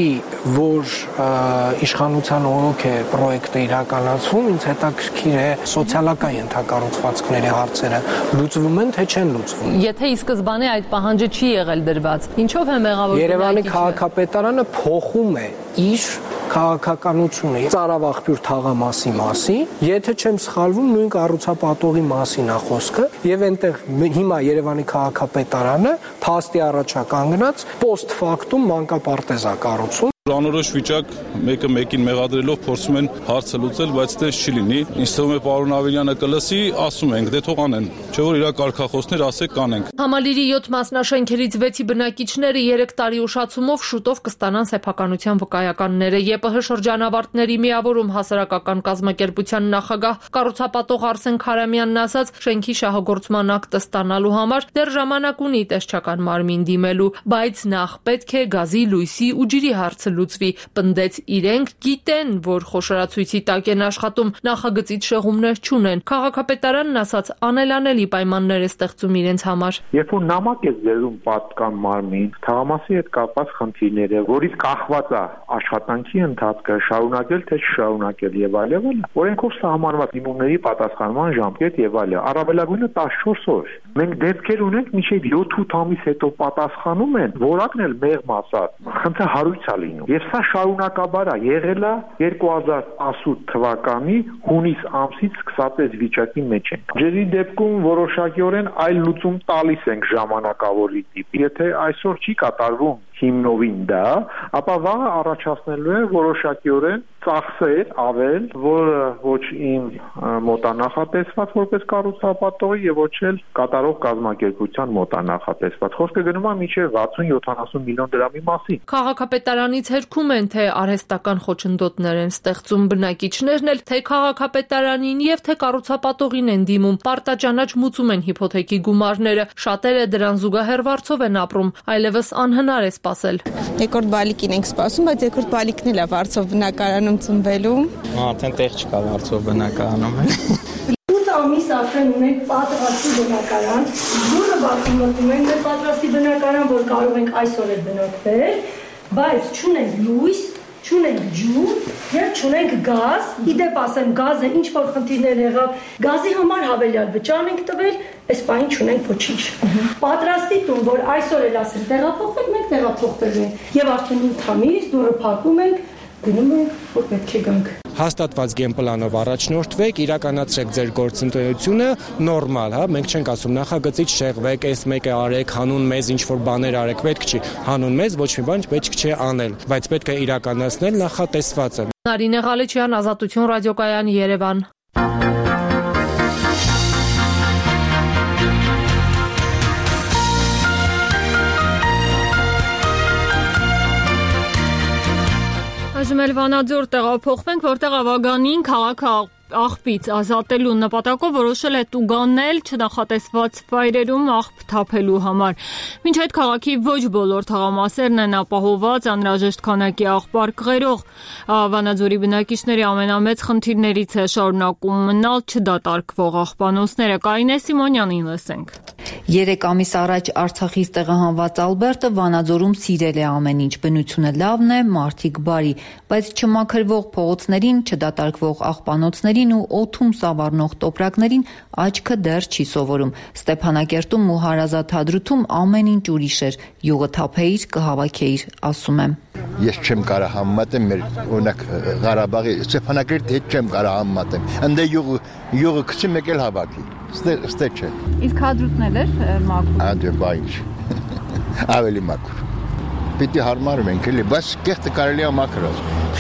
որ իշխանության օրոք է պրոյեկտը իրականացվում, ինձ հետաքրքիր է սոցիալական ենթակառուցվածքների հարցերը լուծվում են, թե չեն լուծվում։ Եթե ի սկզբանե այդ պահանջը չի եղել դրված, ինչով է մեղավոր Երևանի քաղաքապետարանը փոխում է իր քաղաքականությունը ծառավաղբյուր թաղամասի մասին, եթե չեմ սխալվում, նույն կառուցապատողի մասին է խոսքը, եւ այնտեղ հիմա Երևանի քաղաքապետարանը փաստի առաջ է կանգնած post factum մանկապարտեզ է կառուցում։ Անորոշ վիճակ մեկը մեկին մեղադրելով փորձում են հարցը լուծել, բայց դες չի լինի։ Ինձ թվում է պարոն Ավինյանը կլսի, ասում ենք, դե թող անեն, չէ՞ որ իր կարգախոսներ ասեք կանենք։ Համալիրի 7 մասնաշենքերից 6-ի բնակիչները 3 տարի ուշացումով շուտով կստանան սեփականության վկայականները։ ԵՊՀ շրջանավարտների միավորում հասարակական կազմակերպության նախագահ կառուցապատող Արսեն Քարամյանն ասաց, շենքի շահագործման ակտը ստանալու համար դեռ ժամանակ ունի տեսչական մարմին դիմելու, բայց նախ պետք է գազի, լույսի ու ջրի հարցը լուծվի, պնդեց իրենք գիտեն, որ խոշորացույցի տակ են աշխատում, նախագծից շեղումներ չունեն։ Քաղաքապետարանն ասաց անելանելի պայմաններ է ստեղծում իրենց համար։ Երբ որ նամակ է ձերում պատկան մարմին, թաղամասի հետ կապված խնդիրները, որից կախված է աշխատանքի ընթացքը, շարունակել թե չշարունակել եւ այլն, օրենքով սահմանված դիմումների պատասխանման ժամկետ եւ այլն, առավելագույնը 14 օր։ Մենք դեպքեր ունենք, մինչեւ 7-8 ամիս հետո պատասխանում են, որակն էլ մեղմ ասած, խնդրը հարույց է լինում։ Եվ սա շարունակաբար է եղել է 2018 թվականի հունիս ամսից սկսած այս վիճակի մեջ ենք։ Ջրի դեպքում որոշակիորեն այլ լուծում տալիս ենք ժամանակավորի տիպ։ Եթե այսօր չի կատարվում հիմնովին դա, ապա վաղը առաջացնելու է որոշակիորեն ծախսեր ավել, որը ոչ իմ մոտանախատեսված որպես կառուցապատողի եւ ոչ էլ կատարող կազմակերպության մոտանախատեսված։ Խոսքը գնում է մինչեւ 60-70 միլիոն դրամի մասին։ Քաղաքապետարանից հերքում են, թե արհեստական խոչընդոտներ են ստեղծում բնակիչներն էլ, թե քաղաքապետարանին եւ թե կառուցապատողին են դիմում, պարտաճանաչ մուծում են հիփոթեքի գումարները, շատերը դրան զուգահեռ վարձով են ապրում, այլևս անհնար է սպասել։ Երկրորդ բալիկին ենք սպասում, բայց երկրորդ բալիկն էլ է վարձով բնակարանում ծնվելու։ Արդեն տեղ չկա վարձով բնակարանում։ 8 ամիս արդեն ունենք պատրաստի բնակարան, դուրը բացում մտնում ենք մեր պատրաստի բնակարան, որ կարող ենք այսօր էլ բնակվել, բայց չունենք լույս, չունենք ջուր եւ չունենք գազ։ Իդեպ ասեմ, գազը ինչ որ խնդիրներ եղավ, գազի համար հավելյալ վճար ենք տվել, այս պահին չունենք ոչինչ։ Պատրաստի տուն, որ այսօր էլ ասել տեղափոխվել, մենք տեղափոխվել ենք եւ արդեն 8 ամիս դուրը փակում ենք, գնում ենք, որ պետք է գանք։ Հաստատված գեմպլանով առաջնորդվեք, իրականացրեք ձեր գործընկերությունը, նորմալ, հա, մենք չենք ասում նախագծից շեղվեք, այս մեկը արեք, հանուն մեզ ինչ որ բաներ արեք, պետք չի։ Հանուն մեզ ոչ մի բան պետք չէ անել, բայց պետք է իրականացնել նախատեսվածը։ Նարինե Ղալեչյան, Ազատություն ռադիոկայան, Երևան։ Այժմ էլ Վանաձոր տեղափոխվենք, որտեղ ավագանին քաղաքը աղբից ազատելու նպատակով որոշել է տուգանել չնախատեսված վայրերում աղբ թափելու համար։ Մինչ այդ քաղաքի ոչ բոլոր թաղամասերն են ապահովված անհրաժեշտ քանակի աղբար կղերող։ Վանաձորի բնակիչների ամենամեծ խնդիրներից է շարունակում մնալ չդատարկվող աղբանոցները։ Կարինե Սիմոնյանին լսենք։ 3 ամիս առաջ Արցախից տեղահանված Ալբերտը Վանաձորում սիրել է ամեն ինչ, բնությունը լավն է, մարդիկ բարի, բայց չմաքրվող փողոցներին, չդատարկվող աղբանոցներին ու օդում սավառնող տոպրակներին աչքը դեռ չի սովորում։ Ստեփանակերտում ու Հարազատ Հադրութում ամեն ինչ ուրիշ էր։ Յուղը թափեիր, կհավաքեիր, ասում եմ։ Ես չեմ կարող համեմատեմ մեր օրինակ Ղարաբաղի Ստեփանակերտի հետ չեմ կարող համեմատեմ։ Ընդ յուղը քցի մեկ էլ հավաքի։ Ստե չէ։ Իսկ Հադրութն էլ էր մաքուր։ Անդե բայինչ։ Ավելի մաքուր։ Պիտի հարմարում ենք էլի, բայց կեղտը կարելի է մաքրել։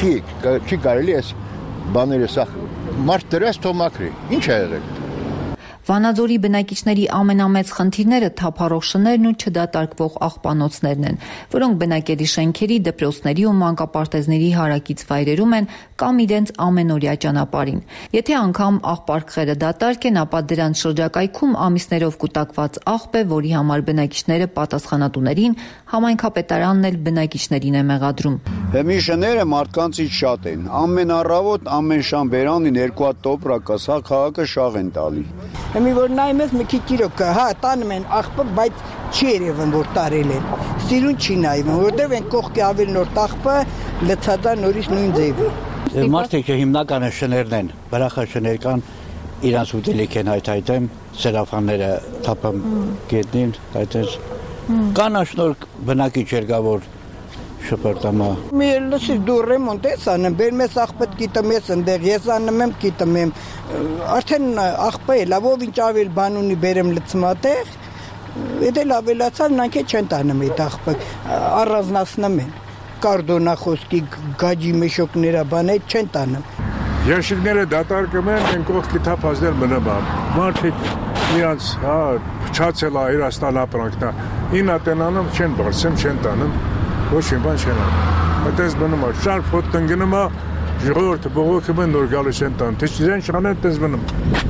Չի կարելի էս բաները սա մարդ դրես թող մաքրի։ Ինչ է եղել։ Վանաձորի բնակիչների ամենամեծ խնդիրները թափառող շներն ու չդատարկվող աղբանոցներն են, որոնք բնակելի շենքերի, դպրոցների ու մանկապարտեզների հարակից վայրերում են կամ իրենց ամենօրյա ճանապարհին։ Եթե անգամ աղբարկղերը դատարկ են, ապա դրանց շրջակայքում ամիսներով կուտակված աղբ է, որի համար բնակիչները պատասխանատուներին, համայնքապետարանն էլ բնակիչներին է մեղադրում։ Հիմի շները մարդկանցից շատ են։ Ամեն առավոտ, ամեն շամ վերանին 2 հատ տոպրակը, սա քաղաքը շաղ են տալի։ Հիմի որ նայում ես մի քիչ իրոք, հա, տանում են աղբը, բայց չի երևում որ տարել են։ Սիրուն չի նայվում, որտեվ են կողքի ավելի նոր աղբը լցած է նորից նույն ձևի։ Մարդիկ հիմնականը շներն են, բրախաշներ կան, իրանց ուտելիք են հայթայթում, սերաֆանները թափում գետնին, այդպես կանաշնոր բնակիչ էր գա որ շփրտամա։ Մի լսի դու ռեմոնտ ես անում, բերում ես աղբը գիտեմ ես ընդեղ, ես անում եմ գիտեմ եմ։ Արդեն աղբը է, լավով ինչ ավել բան ունի բերեմ լցմատեղ, եթե ավելացան նրանք չեն տանում այդ աղբը, առանձնացնում են։ Կարդոնախոսքի գաջի մեշոկները բանը չեն տանում։ Երշիկները դատարկում են, են կողքի թափազդել մնում եմ։ Մարդիկ իրանց փչացել է Իրաստան ապրանքնա, ինատենանում չեն բարձեմ, չեն տանում, ոչ մի բան չեն անում։ Այդպես բնում է, շարդ ֆոտոն գնում է, ժողովուրդը բողոքում են նոր գալիս են տան, թե իրեն չանեն այդպես բնում։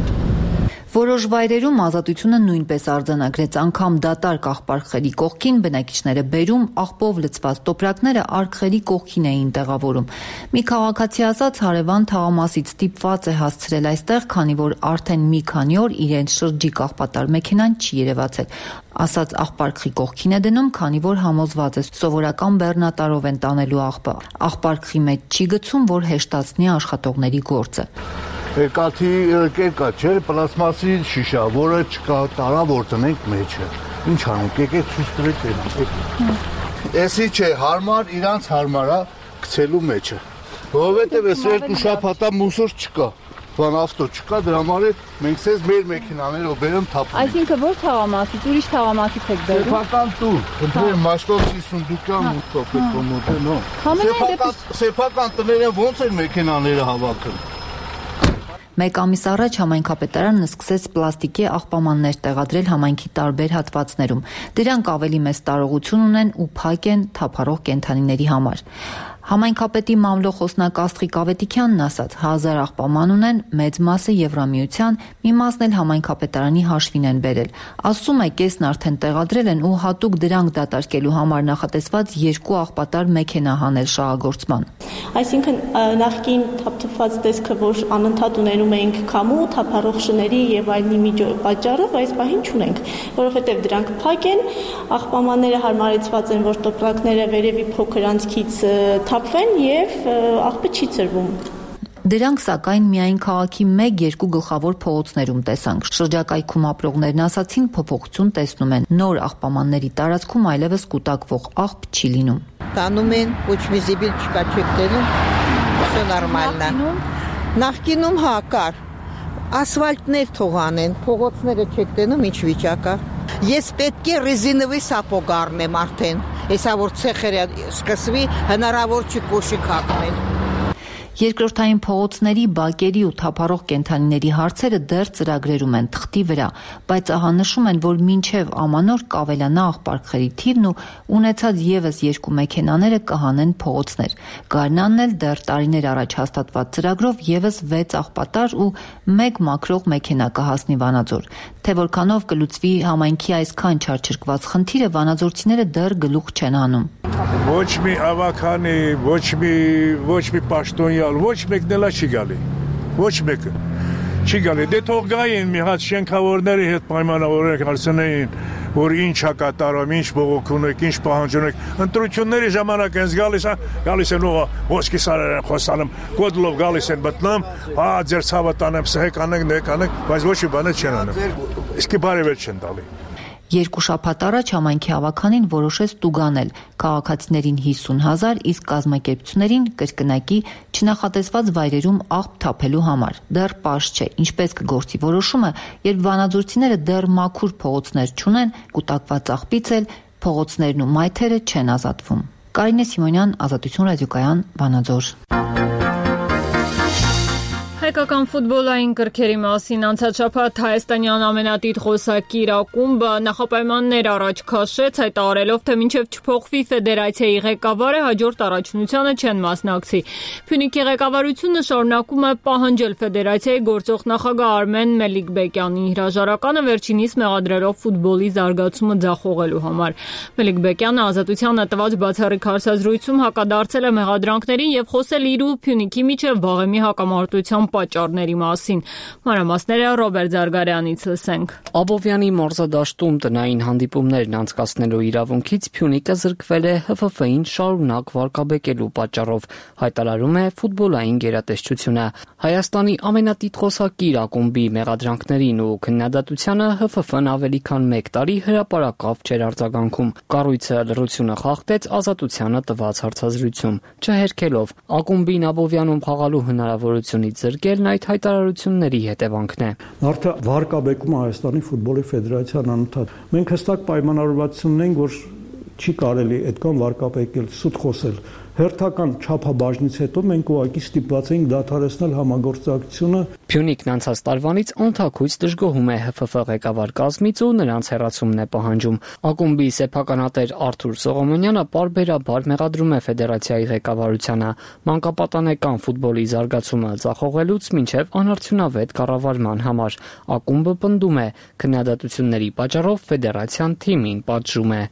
Որոշ վայրերում Ազատությունը նույնպես արձանագրեց, անգամ դատարկ աղբարկղերի կողքին բնակիչները բերում աղբով լցված տոպրակները արկղերի կողքին էին տեղավորում։ Մի քաղաքացի ասաց, հարևան թաղամասից ստիպված է հասցրել այստեղ, քանի որ արդեն մի քանի օր իրենց շրջիկ աղբատար մեքենան չի երևացել։ Ասաց աղբարկղի կողքին է դնում, քանի որ համոզված է սովորական բեռնատարով են տանելու աղբը։ Աղբարկղի մեջ չի գցում, որ հեշտացնի աշխատողների գործը։ Կաթի կերկա չէ, պլաստմասի շիշա, որը չկա տարա որ տնենք մեջը։ Ինչ անենք, եկեք ցույց տվեք այն։ Էսի չէ, հարմար, իրանց հարմար է գցելու մեջը։ Որովհետև այս երկու շաբաթա մուսոր չկա։ բան ավտո չկա, դրա համար մենք ցես մեր մեքենաներով բերում թափում։ Այսինքն որ թաղամասից, ուրիշ թաղամասից եք բերում։ Սեփական տուն, ընտրել Մաշտոցի Սունդուկյան մուտքով կոմոդը, նո։ Սեփական տները ոնց են մեքենաները հավաքում։ Մեկ ամիս առաջ համայնքապետարանն սկսեց պլաստիկի աղբամաններ տեղադրել համայնքի տարբեր հատվածներում։ Դրանք ավելի մեծ տարողություն ունեն ու փակ են թափառող կենդանիների համար։ Համայնքապետի մամլոխոսնակ Աստղիկ Ավետիքյանն ասաց, 1000 աղբաման ունեն, մեծ մասը Եվրամիության, մի մասն էլ համայնքապետարանի հաշվին են բերել։ Ասում է, կեսն արդեն տեղադրել են ու հատուկ դրանք դատարկելու համար նախատեսված 2 աղբատար մեքենա հանել շահագործման։ Այսինքն նախկին թափթփված տեսքը, որ անընդհատ ուներում էինք քամու, թափառող շների եւ այլնի պատճառով, այս պահին չունենք, որովհետեւ դրանք փակ են, աղբամանները հարմարեցված են, որ տոպրակները վերևի փոքր անցքից թափվեն եւ աղբը չի ծրվում։ Դրանք սակայն միայն քաղաքի 1-2 գլխավոր փողոցներում տեսանք։ Շրջակայքում ապրողներն ասացին, փոփոխություն տեսնում են։ Նոր աղբամանների տարածքում այլևս կուտակվող աղբ չի լինում։ Տանում են, ոչ մի զիբիլ չկա, չեք դնում, все нормально։ Նախկինում հա կար։ Ասֆալտներ թող անեն, փողոցները չեք դնում, ինչ վիճակ է։ Ես պետք է ռեզինովի սապոգ առնեմ արդեն։ Հեսա որ ցեխերը սկսվի, հնարավոր չի կոշիկ հագնել։ Երկրորդային փողոցների, բակերի ու թափառող կենդանիների հարցերը դեռ ծրագրերում են թղթի վրա, բայց ահա նշում են, որ մինչև ամանոր կավելանա աղբարկղերի թիվն ու ունեցած եւս 2 մեքենաները կհանեն փողոցներ։ Գարնանն էլ դեռ տարիներ առաջ հաստատված ծրագրով եւս 6 աղբատար ու 1 մաքրող մեքենա կհասնի Վանաձոր։ Թե որքանով կլուծվի համայնքի այսքան չարչրկված խնդիրը, վանաձորցիները դեռ գլուխ չեն հանում։ Ոչ մի ավականի, ոչ մի պաշտոնյալ, ոչ մեկն էլ չի գալի։ Ոչ մեկը չի գալի։ Դե թող գային մի հատ շենքավորների հետ պայմանավորենք հարցնեին, որ ինչ է կատարում, ինչ բողոք ունեք, ինչ պահանջ ունեք։ Ընտրությունների ժամանակ հենց գալիս են ու ոսկի սարեր են խոսանում, կոդլով գալիս են մտնում, հա ձեր ցավը տանեմ, սհեք անենք, բայց ոչ մի բան չեն անում։ Իսկ բարևեր չեն տալի։ 2 շաբաթ առաջ համայնքի ավականին որոշեց տուգանել քաղաքացիներին 50,000, իսկ կազմակերպություններին կրկնակի չնախատեսված վայրերում աղբ թափելու համար։ Դեռ պարզ չէ, ինչպես կգործի որոշումը, երբ վանաձորցիները դեռ մաքուր փողոցներ չունեն, կուտակված աղբից էլ փողոցներն ու մայթերը չեն ազատվում։ Կարինե Սիմոնյան, Ազատություն ռադիոկայան, Վանաձոր։ Հայկական ֆուտբոլային կրքերի մասին անցած շաբաթ հայաստանյան ամենատիտ խոսակիր ակումբը նախապայմաններ առաջ քաշեց, հայտարարելով, թե մինչև չփոխվի ֆեդերացիայի ղեկավարը, հաջորդ առաջնությանը չեն մասնակցի։ Փյունիկի ղեկավարությունը շարունակում է պահանջել ֆեդերացիայի գործող նախագահ Արմեն Մելիքբեկյանի հրաժարականը, վերջինիս մեղադրելով ֆուտբոլի զարգացումը ձախողելու համար։ Մելիքբեկյանը Ազատությանը տված բացառիկ հարցազրույցում հակադարձել է մեղադրանքներին եւ խոսել իր ու Փյունիկի միջև վաղեմի հակամարտության պատճառների մասին։ Մանրամասները Ռոբերտ Զարգարյանից լսենք։ Աբովյանի մարզադաշտում տնային հանդիպումներն անցկացնելու իրավունքից Փյունիկը զրկվել է ՀՖՖ-ին շարունակ վարկաբեկելու պատճառով, հայտարարում է ֆուտբոլային գերատեսչությունը։ Հայաստանի ամենատիտ խոսակիր ակումբի մեղադրանքներին ու քննադատությանը ՀՖՖ-ն ավելի քան 1 տարի հրապարակավ չէր արձագանքում։ Կառույցը լռությունը խախտեց Ազատությանը տված հարցազրույցում, չհերքելով ակումբին Աբովյանում խաղալու հնարավորությունից զրկելն այդ հայտարարությունների հետևանքն է։ Մարդը վարկաբեկում Հայաստանի ֆուտբոլի ֆեդերացիան անընդհատ։ Մենք հստակ պայմանավորվածություն ունենք, որ չի կարելի այդքան վարկաբեկել, սուտ խոսել։ Հերթական չափաբաժնից հետո մենք ուղղակի ստիպված էինք դադարեցնել համագործակցությունը։ Փյունիկն անցած տարվանից անթաքույց դժգոհում է ՀՖՖ ղեկավար կազմից ու նրանց հեռացումն է պահանջում։ Ակումբի սեփականատեր Արթուր Սողոմոնյանը պարբերաբար մեղադրում է ֆեդերացիայի ղեկավարությանը մանկապատանեկան ֆուտբոլի զարգացումը ձախողելուց մինչև անարդյունավետ կառավարման համար։ Ակումբը պնդում է, քննադատությունների պատճառով ֆեդերացիան թիմին պատժում է։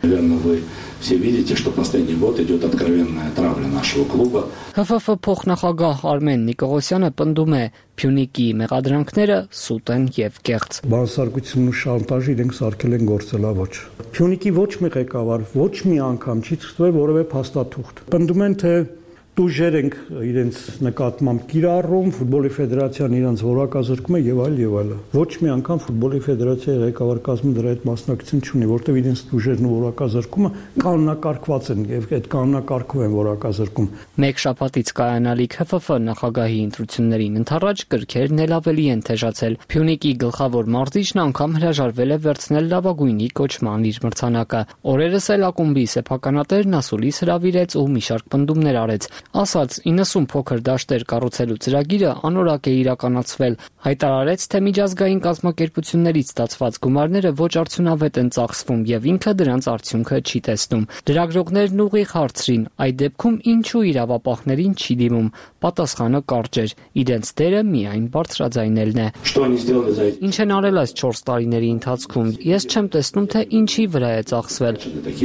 ՀՖՖ փոխնախագահ Արմեն Նիկողոսյանը պնդում է, Փյունիկի մեղադրանքները սուտ են եւ կեղծ։ Բանսարկությունն ու շանտաժը իրենք սարքել են գործելավոճ։ Փյունիկի ոչ մի ղեկավար ոչ մի անգամ չի ցույցվել որևէ փաստաթուղթ։ Պնդում են, թե Տուժեր ենք իրենց նկատմամբ կիրառում, ֆուտբոլի ֆեդերացիան իրենց որակազրկում է եւ այլ։ Ոչ մի անգամ ֆուտբոլի ֆեդերացիայի ղեկավար կազմը դրա հետ մասնակցություն չունի, որտեղ իրենց տուժերն ու որակազրկումը կանոնակարգված են եւ այդ կանոնակարգով են որակազրկում։ Մեկ շաբաթից կայանալիք ՀՖՖ նախագահի ընտրություններին ընդառաջ կրքերն էլ ավելի են թեժացել։ Փյունիկի գլխավոր մարզիչն անգամ հրաժարվել է վերցնել լավագույնի կոչման իր մրցանակը։ Օրերս էլ ակումբի սեփականատերն ասուլիս հրավիրեց ու մի շարք պնդումներ արեց։ Ասաց 90 փոքր դաշտեր կառուցելու ծրագիրը անորակ է իրականացվել։ Հայտարարեց, թե միջազգային կազմակերպություններից ստացված գումարները ոչ արդյունավետ են ծախսվում եւ ինքը դրանց արդյունքը չի տեսնում։ Լրագրողներն ուղիղ հարցրին, այդ դեպքում ինչու իրավապահներին չի դիմում։ Պատասխանը կարճ էր, իրենց դերը միայն բարձրաձայնելն է։ Ինչ են արել այս 4 տարիների ընթացքում։ Ես չեմ տեսնում, թե ինչի վրա է ծախսվել։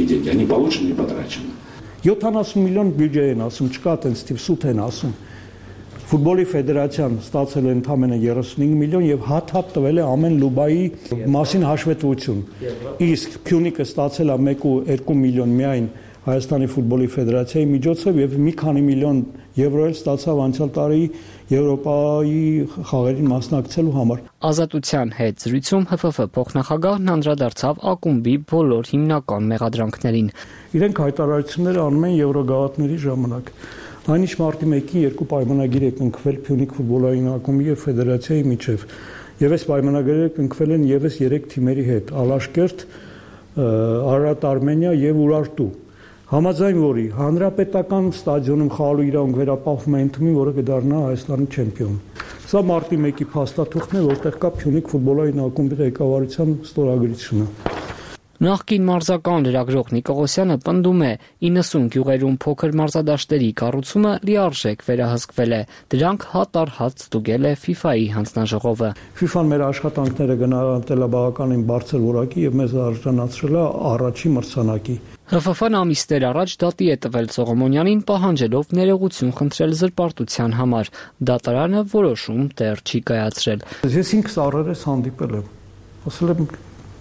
70 միլիոն բյուջե են ասում, չկա այդպես տիպ սուտ են ասում։ Ֆուտբոլի ֆեդերացիան ստացել է ընդամենը 35 միլիոն եւ հատ տվել է ամեն լուբայի մասին հաշվետվություն։ Իսկ Փյունիկը ստացել է 1.2 միլիոն միայն Հայաստանի ֆուտբոլի ֆեդերացիայի միջոցով եւ մի քանի միլիոն եվրո էլ ստացավ անցյալ տարի Եվրոպայի խաղերին մասնակցելու համար։ Ազատության հետ զրույցում ՀՖՖ փոխնախագահն անդրադարձավ ակումբի բոլոր հիմնական մեղադրանքներին։ Իրենք հայտարարությունները անում են եվրոգավաթների ժամանակ։ Այնիշ մարտի 1-ին երկու պայմանագիր է կնքվել Փյունիկ ֆուտբոլային ակումբի եւ ֆեդերացիայի միջև։ Եվ այս պայմանագրերը կնքվել են եւս 3 թիմերի հետ՝ Ալաշկերտ, Արարատ Արմենիա եւ Ուրարտու։ Համաձայն որի հանրապետական ստադիոնում խաղալու իրավունք վերապահվում է այն թիմին, որը կդառնա Հայաստանի չեմպիոն։ Սա մարտի 1-ի փաստաթուղթն է, որտեղ կա Փյունիկ ֆուտբոլային ակումբի ղեկավարության ստորագրությունը։ Նախկին մարզական լրագրող Նիկողոսյանը պնդում է 90 գյուղերում փոքր մարզադաշտերի կառուցումը լիարժեք վերահսկվել է։ Դրանք հատ առ հատ ստուգել է FIFA-ի հանձնաժողովը։ FIFA-ն մեր աշխատանքները գնահատել է բավականին բարձր որակի եւ մեզ արժանացրել է առաջի մրցանակի։ ՀՖՖ-ն ամիսներ առաջ դատի է տվել Սողոմոնյանին, պահանջելով ներողություն խնդրել զրպարտության համար։ Դատարանը որոշում դեռ չի կայացրել։ Ես ինքս առերես հանդիպել եմ։ Ասել եմ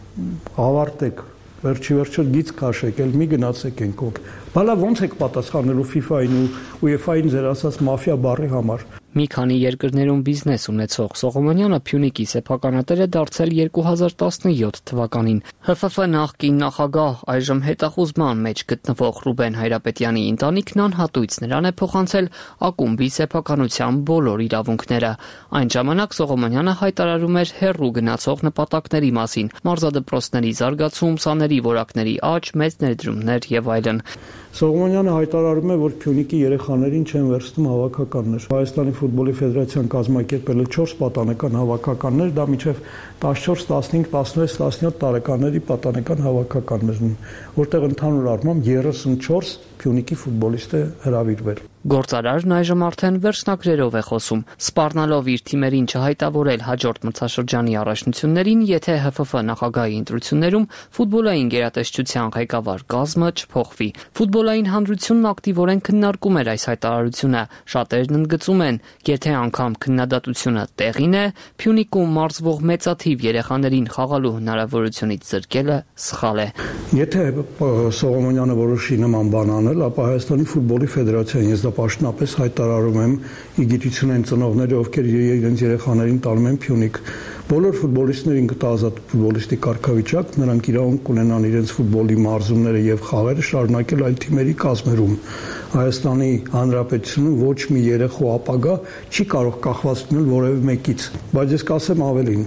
ավարտեք, վերջի գիծ քաշեք, էլ մի գնացեք ենքով։ Բալա ո՞նց եք պատասխանելու FIFA-ին ու UEFA-ին ձեր ասած մաֆիա բառի համար։ Մի քանի երկրներում բիզնես ունեցող Սողոմոնյանը Փյունիկի սեփականատեր է դարձել 2017 թվականին։ ՀՖՖ նախկին նախագահ, այժմ հետախուզման մեջ գտնվող Ռուբեն Հայրապետյանի ընտանիքն անհատույց նրան է փոխանցել ակումբի սեփականության բոլոր իրավունքները։ Այն ժամանակ Սողոմոնյանը հայտարարում էր հեռու գնացող նպատակների մասին՝ մարզադպրոցների զարգացում, սաների որակների աճ, մեծ ներդրումներ եւ այլն։ Սողոմոնյանը հայտարարում է, որ Փյունիկի երեխաներին չեն վերցնում հավաքականներ։ Հայաստանի ֆուտբոլի ֆեդերացիան կազմակերպել է 4 պատանեկան հավաքականներ, դա մինչև 14, 15, 16, 17 տարեկանների պատանեկան հավաքականներն են, որտեղ ընդհանուր առմամբ 34 Փյունիկի ֆուտբոլիստ է հրավիրվել։ Գործարարն այժմ արդեն վերջնագրերով է խոսում, սպառնալով իր թիմերին չհայտավորել հաջորդ մրցաշրջանի առաջնություններին, եթե ՀՖՖ նախագահի ընտրություններում ֆուտբոլային գերատեսչության ղեկավար կազմը չփոխվի։ Ֆուտբոլային հանրությունն ակտիվորեն քննարկում էր այս հայտարարությունը։ Շատերն ընդգծում են, եթե անգամ քննադատությունը տեղին է, Փյունիկում մարզվող մեծաթիվ երեխաներին խաղալու հնարավորությունից զրկելը սխալ է։ Եթե Սողոմոնյանը որոշի նման բան անել, ապա Հայաստանի ֆուտբոլի ֆեդերացիան ես դա պաշտոնապես հայտարարում եմ, ի գիտություն են ծնողները, ովքեր իրենց երեխաներին տանում են Փյունիկ։ Բոլոր ֆուտբոլիստներին կտա ազատ ֆուտբոլիստի կարգավիճակ, նրանք իրավունք կունենան իրենց ֆուտբոլի մարզումները եւ խաղերը շարունակել այլ թիմերի կազմերում։ Հայաստանի Հանրապետությունում ոչ մի երեխու ապագա չի կարող կախված լինել որևէ մեկից, բայց ես կասեմ ավելին։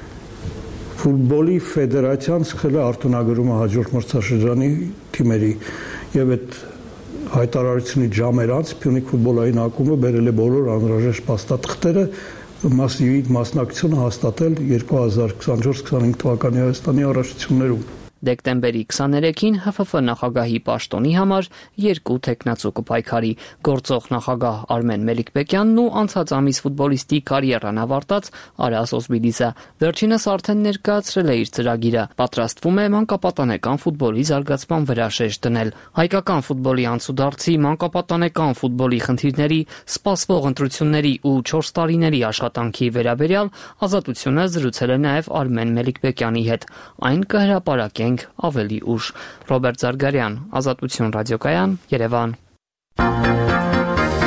Ֆուտբոլի ֆեդերացիան սկսել է արտոնագրումը հաջորդ մրցաշրջանի թիմերի եւ այդ հայտարարությունից ժամեր անց Փյունիկ ֆուտբոլային ակումբը բերել է բոլոր անհրաժեշտ փաստաթղթերը մասնակցությունը հաստատել 2024-25 թվականի Հայաստանի առաջնություններում։ Դեկտեմբերի 23-ին ՀՖՖ նախագահի պաշտոնի համար 2 թեկնածու կպայքարի։ Գործող նախագահ Արմեն Մելիքբեկյանն ու անցած ամիս ֆուտբոլիստի կարիերան ավարտած Արաս Օզբիլիսը վերջինս արդեն ներկայացրել է իր ծրագիրը։ Պատրաստվում է մանկապատանեկան ֆուտբոլի զարգացման վրա շեշտ դնել։ Հայկական ֆուտբոլի անցուդարձի, մանկապատանեկան ֆուտբոլի խնդիրների, սպասվող ընտրությունների ու 4 տարիների աշխատանքի վերաբերյալ Ազատությունը զրուցել է նաև Արմեն Մելիքբեկյանի հետ։ Այն կհրապարակենք ավելի ուշ։ Ռոբերտ Զարգարյան, Ազատություն ռադիոկայան, Երևան։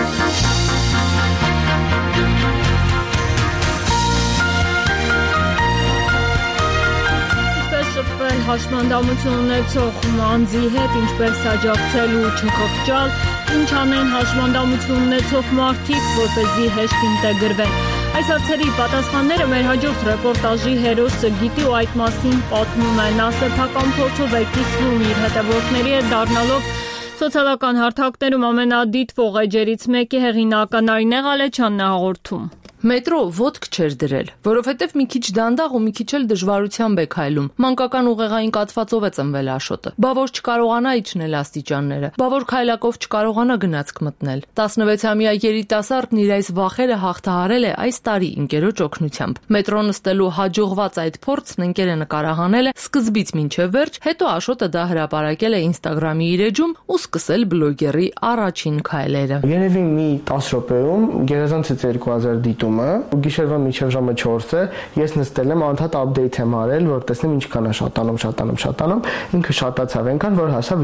հաշմանդամություն ունեցող անձի հետ ինչպես աջակցել ու չխղճալ, ինչ անեն հաշմանդամություն ունեցող մարդիկ, որպեսզի հեշտ ինտեգրվեն։ Այս հարցերի պատասխանները մեր հաջորդ ռեպորտաժի հերոսը գիտի ու այդ մասին պատմում է։ Նա սեփական փորձով է կիսվում իր հետևորդների հետ, դառնալով սոցիալական հարթակներում ամենադիտվող էջերից մեկի հեղինակը Նարինե Ղալեչյանն է հաղորդում։ Մետրո ոտք չէր դրել, որովհետև մի քիչ դանդաղ ու մի քիչ էլ դժվարությամբ է քայլում։ Մանկական ուղեղային կաթվածով է ծնվել Աշոտը։ Բա որ չկարողանա իջնել աստիճանները, բա որ քայլակով չկարողանա գնացք մտնել։ 16-ամյա երիտասարդն իր այս վախերը հաղթահարել է այս տարի ընկերոջ օգնությամբ։ Մետրո նստելու հաջողված այդ փորձն ընկերը նկարահանել է սկզբից մինչև վերջ, հետո Աշոտը դա հրապարակել է Instagram-ի իր էջում ու սկսել բլոգերի առաջին քայլերը։ Երևի մի 10 րոպեում գերազանցից 2000 դիտում Գիշերվա մինչև ժամը 4-ը ես նստել եմ, անդադ update եմ արել, որ տեսնեմ ինչքան է շատանում, ինքը շատացավ այնքան, որ հասավ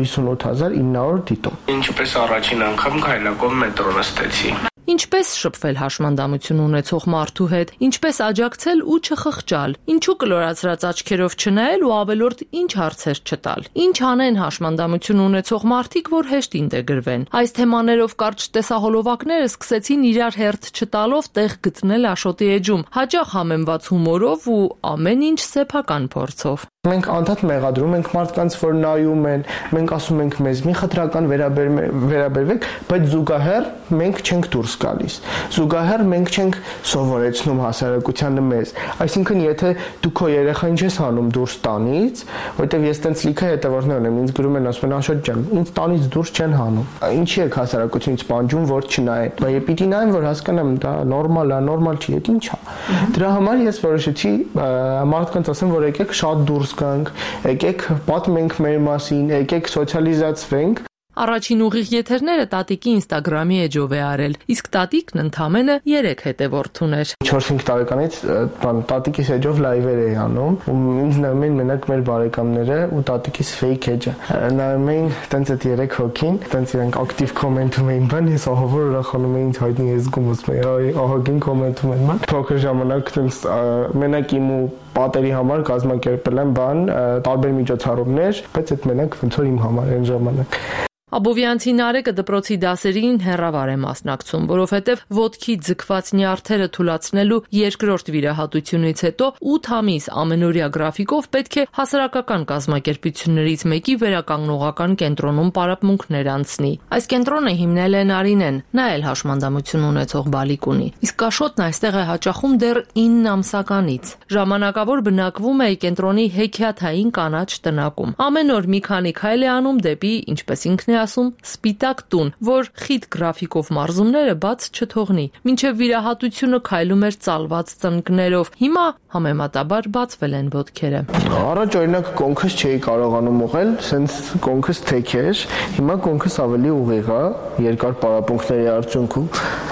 58900 դիտում։ Ինչպես առաջին անգամ քայլակով մետրո նստեցի։ Ինչպես շփվել հաշմանդամություն ունեցող մարդու հետ, ինչպես աջակցել ու չխղճալ, ինչու կլորացրած աչքերով չնայել ու ավելորդ ինչ հարցեր չտալ, ինչ անեն հաշմանդամություն ունեցող մարդիկ, որ հեշտ ինտեգրվեն։ Այս թեմաներով կարճ տեսահոլովակները սկսեցին իրար հերթ չտալով տեղ գտնել Աշոտի էջում, հաճախ համեմված հումորով ու ամեն ինչ սեփական փորձով։ Մենք անդադ մեղադրում ենք մարդկանց, որ նայում են, մենք ասում ենք մեզ մի խտրական վերաբերվեք, բայց զուգահեռ մենք չենք դուրս գալիս։ Զուգահեռ մենք չենք սովորեցնում հասարակությանը մեզ։ Այսինքն, եթե դու քո երեխային չես հանում դուրս տանից, որտեվ ես տենց լիքը հետևորդներ ունեմ, ինձ գրում են ասում են Աշոտ ջան, ինձ տանից դուրս չեն հանում։ Ինչի եք հասարակությունից պանջում, որ չնայեն։ Բայց պիտի նայեմ, որ հասկանամ, դա նորմալ է, նորմալ չի, դա ինչ է։ Դրա համար ես որոշեցի մարդկանց ասեմ, որ եկեք շատ դուրս գանք, եկեք պատմենք մեր մասին, եկեք սոցիալիզացվենք։ Առաջին ուղիղ եթերները տատիկի Instagram-ի էջով է արել, իսկ տատիկն ընդամենը 3 հետևորդ ուներ։ 4-5 տարեկանից տատիկիս էջով լայվեր էի անում, ու ինձ նայում էին մենակ մեր բարեկամները ու տատիկիս fake էջը։ Նայում էին տենց այդ 3 հոգին, տենց իրենք ակտիվ կոմենտում էին, բան ես ահավոր ուրախանում էի ինձ հայտնի ես գումս մեի, ահագին կոմենտում են, փոքր ժամանակ տենց մենակ իմ ու պատերի համար կազմակերպել եմ բան, տարբեր միջոցառումներ, բայց այդ մենակ ոնց որ իմ համար այն ժամանակ։ Աբովյանցի Նարեկը դպրոցի դասերին հեռավար է մասնակցում, որովհետև ոտքի ձգված նյարդերը թուլացնելու երկրորդ վիրահատությունից հետո 8 ամիս ամենօրյա գրաֆիկով պետք է հասարակական կազմակերպություններից մեկի վերականգնողական կենտրոնում պարապմունքներ անցնի։ Այս կենտրոնը հիմնել է Նարինեն, նա էլ հաշմանդամություն ունեցող բալիկ ունի։ Իսկ Աշոտն այստեղ է հաճախում դեռ 9 ամսականից։ Ժամանակավոր բնակվում է կենտրոնի հեքիաթային կանաչ տնակում։ Ամեն օր մի քանի քայլ է անում դեպի, ինչպես ինքն է ասում, սպիտակ տուն, որ խիտ գրաֆիկով մարզումները բաց չթողնի։ Մինչև վիրահատությունը քայլում էր ծալված ծնկներով։ Հիմա համեմատաբար բացվել են ոտքերը։ Առաջ օրինակ կոնքս չէի կարողանում ուղղել, սենց կոնքս թեք էր, հիմա կոնքս ավելի ուղիղ է, երկար պարապմունքների արդյունքում։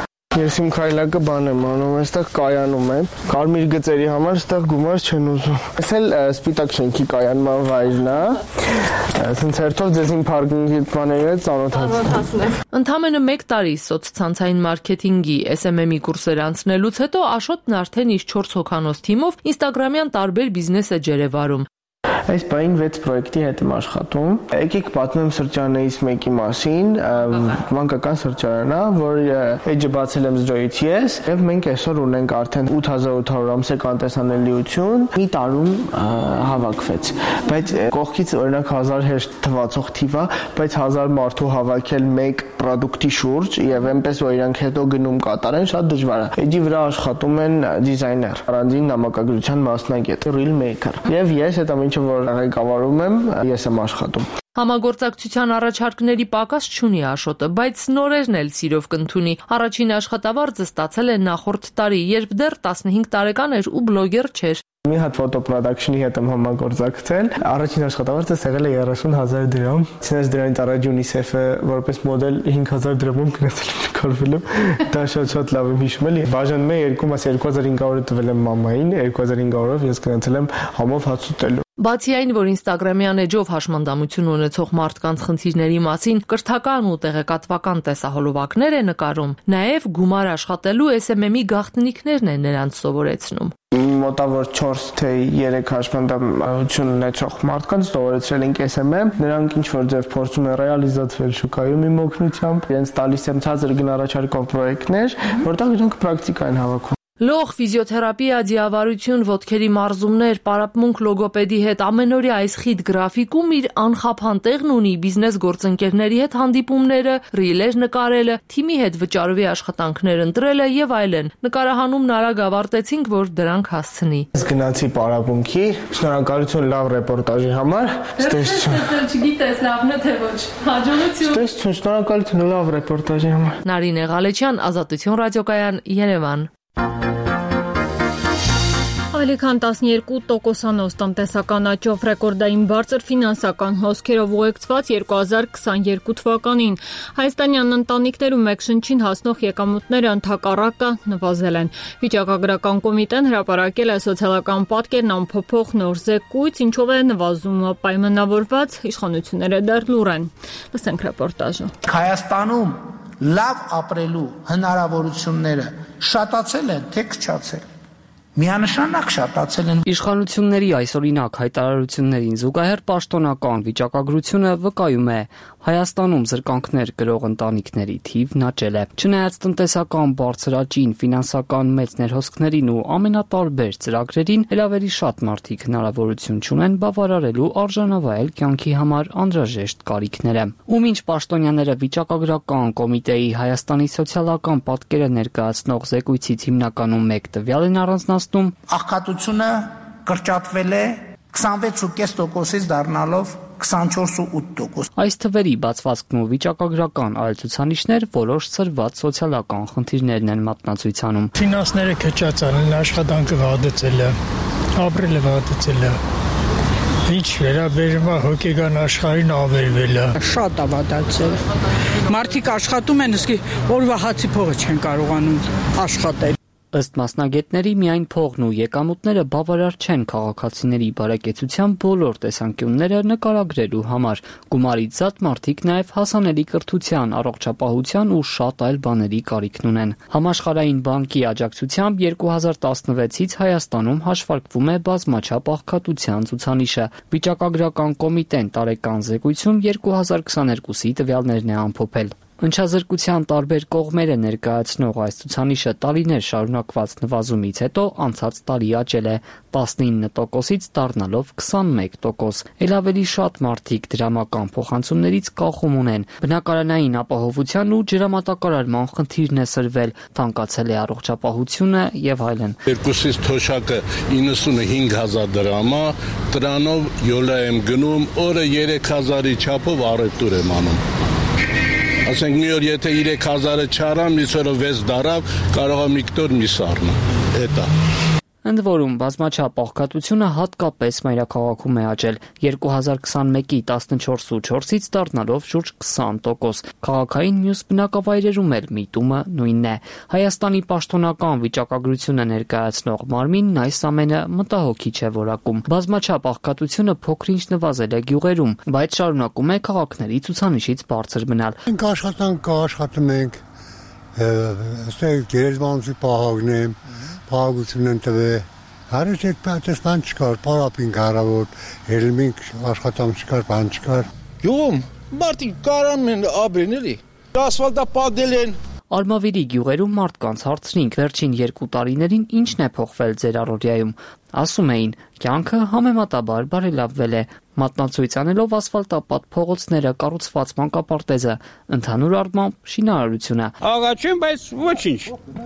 Ես իմ քայլակը բան եմ անում, այստեղ կայանում եմ, կարմիր գծերի համար այստեղ գումար չեն ուզում։ Այս էլ սպիտակ շենքի կայանման վայրն է, ասենց հերթով ձեզ իմ փարքինգի բաների հետ ծանոթացնեմ։ Ընդամենը 1 տարի սոցցանցային մարքեթինգի SMM-ի կուրսեր անցնելուց հետո Աշոտն արդեն իր 4 հոգանոց թիմով Instagram-յան տարբեր բիզնես էջեր է վարում։ Այս բային 6 պրոյեկտի հետ եմ աշխատում։ Եկեք պատմեմ սրճարաններից մեկի մասին, մանկական սրճարանն է, որ էջը բացել եմ զրոյից ես, եւ մենք այսօր ունենք արդեն 8800 ամսական տեսանելիություն, մի տարում հավաքվեց։ Բայց կողքից օրինակ 1000 հեշտ թվացող թիվ է, բայց 1000 մարդու հավաքել մեկ պրոդուկտի շուրջ եւ այնպես որ իրանք հետո գնում կատարեն շատ դժվար է։ Էջի վրա աշխատում են դիզայներ, առանձին նամակագրության մասնագետ, reel maker։ Եվ ես այդ ամենը որ ղեկավարում եմ, ես եմ աշխատում։ Համագործակցության առաջարկների պակաս չունի Աշոտը, բայց նորերն էլ սիրով կընդունի։ Առաջին աշխատավարձը ստացել է նախորդ տարի, երբ դեռ 15 տարեկան էր ու բլոգեր չէր։ Մի հատ ֆոտո պրոդակշնի հետ եմ համագործակցել։ Առաջին աշխատավարձը եղել է 30000 դրամ։ Ցնես դրանից առաջ UNICEF-ը որպես մոդել 5000 դրամում գնացել եմ կալվել եմ։ Դա շատ լավ եմ հիշում էլի։ Բաժանում եմ 2 մաս 2500-ը տվել եմ մամային, 2500-ով ես գնացել եմ համով հաց ուտելու։ Բացի այն, որ Instagram-յան էջով հաշմանդամություն ունեցող մարդկանց խնդիրների մասին կրթական ու տեղեկատվական տեսահոլովակներ է նկարում, նաև գումար աշխատելու SMM-ի գաղտնիքներն է նրանց սովորեցնում։ Մոտավոր 4 թե 3 հաշմանդամություն ունեցող մարդկանց սովորեցրել ենք SMM, նրանք ինչ-որ ձև փորձում են ռեալիզացվել շուկայում իմ օգնությամբ, իրենց տալիս եմ ցածր գն առաջարկող պրոյեկտներ, որտեղ իրենք պրակտիկա են հավաքում։ Լող, ֆիզիոթերապիա, դիավարություն, ոտքերի մարզումներ, պարապմունք լոգոպեդի հետ ամենօրյա այս խիտ գրաֆիկում իր անխափան տեղն ունի բիզնես գործընկերների հետ հանդիպումները, ռիլեր նկարելը, թիմի հետ վճարովի աշխատանքներ ընտրելը եւ այլն։ Նկարահանումն արագ ավարտեցինք, որ դրանք հասցնի։ Ես գնացի պարապմունքի, շնորհակալություն լավ ռեպորտաժի համար։ Չգիտես լավն է թե ոչ։ Հաջողություն։ Շնորհակալություն լավ ռեպորտաժի համար։ Նարինե Ղալեչյան, Ազատություն ռադիոկայան, Երևան։ Ավելի քան 12%-անոց տնտեսական աճով ռեկորդային բարձր ֆինանսական հոսքերով ուղեկցված 2022 թվականին հայաստանյան ընտանիքներում մեկ շնչին հասնող եկամուտները ընդհակառակը նվազել են։ Վիճակագրական կոմիտեն հրապարակել է սոցիալական պատկերն անփոփոխ նոր զեկույց, ինչով է նվազումը պայմանավորված, իշխանությունները դեռ լուռ են։ Լսենք ռեպորտաժը։ Հայաստանում լավ ապրելու հնարավորությունները շատացել են, թե քչացել։ Միանշանակ շատացել են։ Իշխանությունների այսօրինակ հայտարարություններին զուգահեռ պաշտոնական վիճակագրությունը վկայում է Հայաստանում զրկանքներ կրող ընտանիքների թիվն աճել է։ Չնայած տնտեսական բարձր աճին, ֆինանսական մեծ ներհոսքներին ու ամենատարբեր ծրագրերին, հելավերի շատ մարդիկ հնարավորություն չունեն բավարարելու արժանավայել կյանքի համար անհրաժեշտ կարիքները։ Ում ինչ պաշտոնյաները վիճակագրական կոմիտեի Հայաստանի սոցիալական պատկերը ներկայացնող զեկույցից հիմնականում մեկ տվյալ են առանձնացնում։ Աղքատությունը կրճատվել է 26.5%-ից դառնալով 24.8%։ Այս թվերի բացվածքն ու վիճակագրական այլ ցուցանիշներ որոշ ծրված սոցիալական խնդիրներն են մատնացույցանում։ Ֆինանսները քչացան, աշխատանքը վատացել է, ապրելը վատացել է։ Ինչ վերաբերում է հոգեգան աշխարհին ավերվել է։ Շատ է վատացել։ Մարդիկ աշխատում են, իսկ օրվա հացի փողը չեն կարողանում աշխատել։ Ըստ մասնագետների միայն փողն ու եկամուտները բավարար չեն քաղաքացիների բարեկեցության բոլոր տեսանկյունները նկարագրելու համար։ Գումարից զատ մարդիկ նաև հասանելի կրթության, առողջապահության ու շատ այլ բաների կարիքն ունեն։ Համաշխարհային բանկի աջակցությամբ 2016-ից Հայաստանում հաշվարկվում է բազմաչափ աղքատության ցուցանիշը։ Վիճակագրական կոմիտեն տարեկան զեկույցում 2022-ի տվյալներն է ամփոփել։ Ընչազրկության տարբեր կողմերը ներկայացնող այս ցուցանիշը տարիներ շարունակված նվազումից հետո անցած տարի աճել է 19%-ից դառնալով 21%։ Էլ ավելի շատ մարդիկ դրամական փոխանցումներից կախում ունեն։ Բնակարանային ապահովության ու ջրամատակարարման խնդիրն է սրվել, թանկացել է առողջապահությունը եւ այլն։ Երկուսից թոշակը 95,000 դրամ է, դրանով յոլա եմ գնում, օրը 3000-ի չափով առևտուր եմ անում։ Ասենք մի օր եթե 3000-ը չարամ, մյուս օրը 6 դարավ, կարող եմ միկտոր մի սառնա։ Էտա։ Ընդ որում բազմաչափ աղքատությունը հատկապես մայրաքաղաքում է աճել 2021-ի 14.4-ից դառնալով շուրջ 20%։ Քաղաքային մյուս բնակավայրերում էլ միտումը նույնն է։ Հայաստանի պաշտոնական վիճակագրությունը ներկայացնող մարմինն այս ամենը մտահոգիչ է որակում։ Բազմաչափ աղքատությունը փոքր-ինչ նվազել է գյուղերում, բայց շարունակում է քաղաքների ցուցանիշից բարձր մնալ։ Մենք աշխատում ենք, ասենք գերեզմանոցի պահակն եմ, պահակություն են տվել, հարից այդ պատես բան չկար, պարապինք հարավոր, ելմինք աշխատանք չկար, բան չկար։ Գյուղում մարդիկ կարան են ապրեն էլի, ասֆալտը պատել են։ Արմավիրի գյուղերում մարդկանց հարցրինք վերջին 2 տարիներին ինչն է փոխվել ձեր առօրյայում։ Ասում էին, կյանքը համեմատաբար բարելավվել է, մատնացույց անելով ասֆալտապատ փողոցները, կառուցված մանկապարտեզը, ընդհանուր առմամբ շինարարությունը։ Աղաչում, բայց ոչինչ։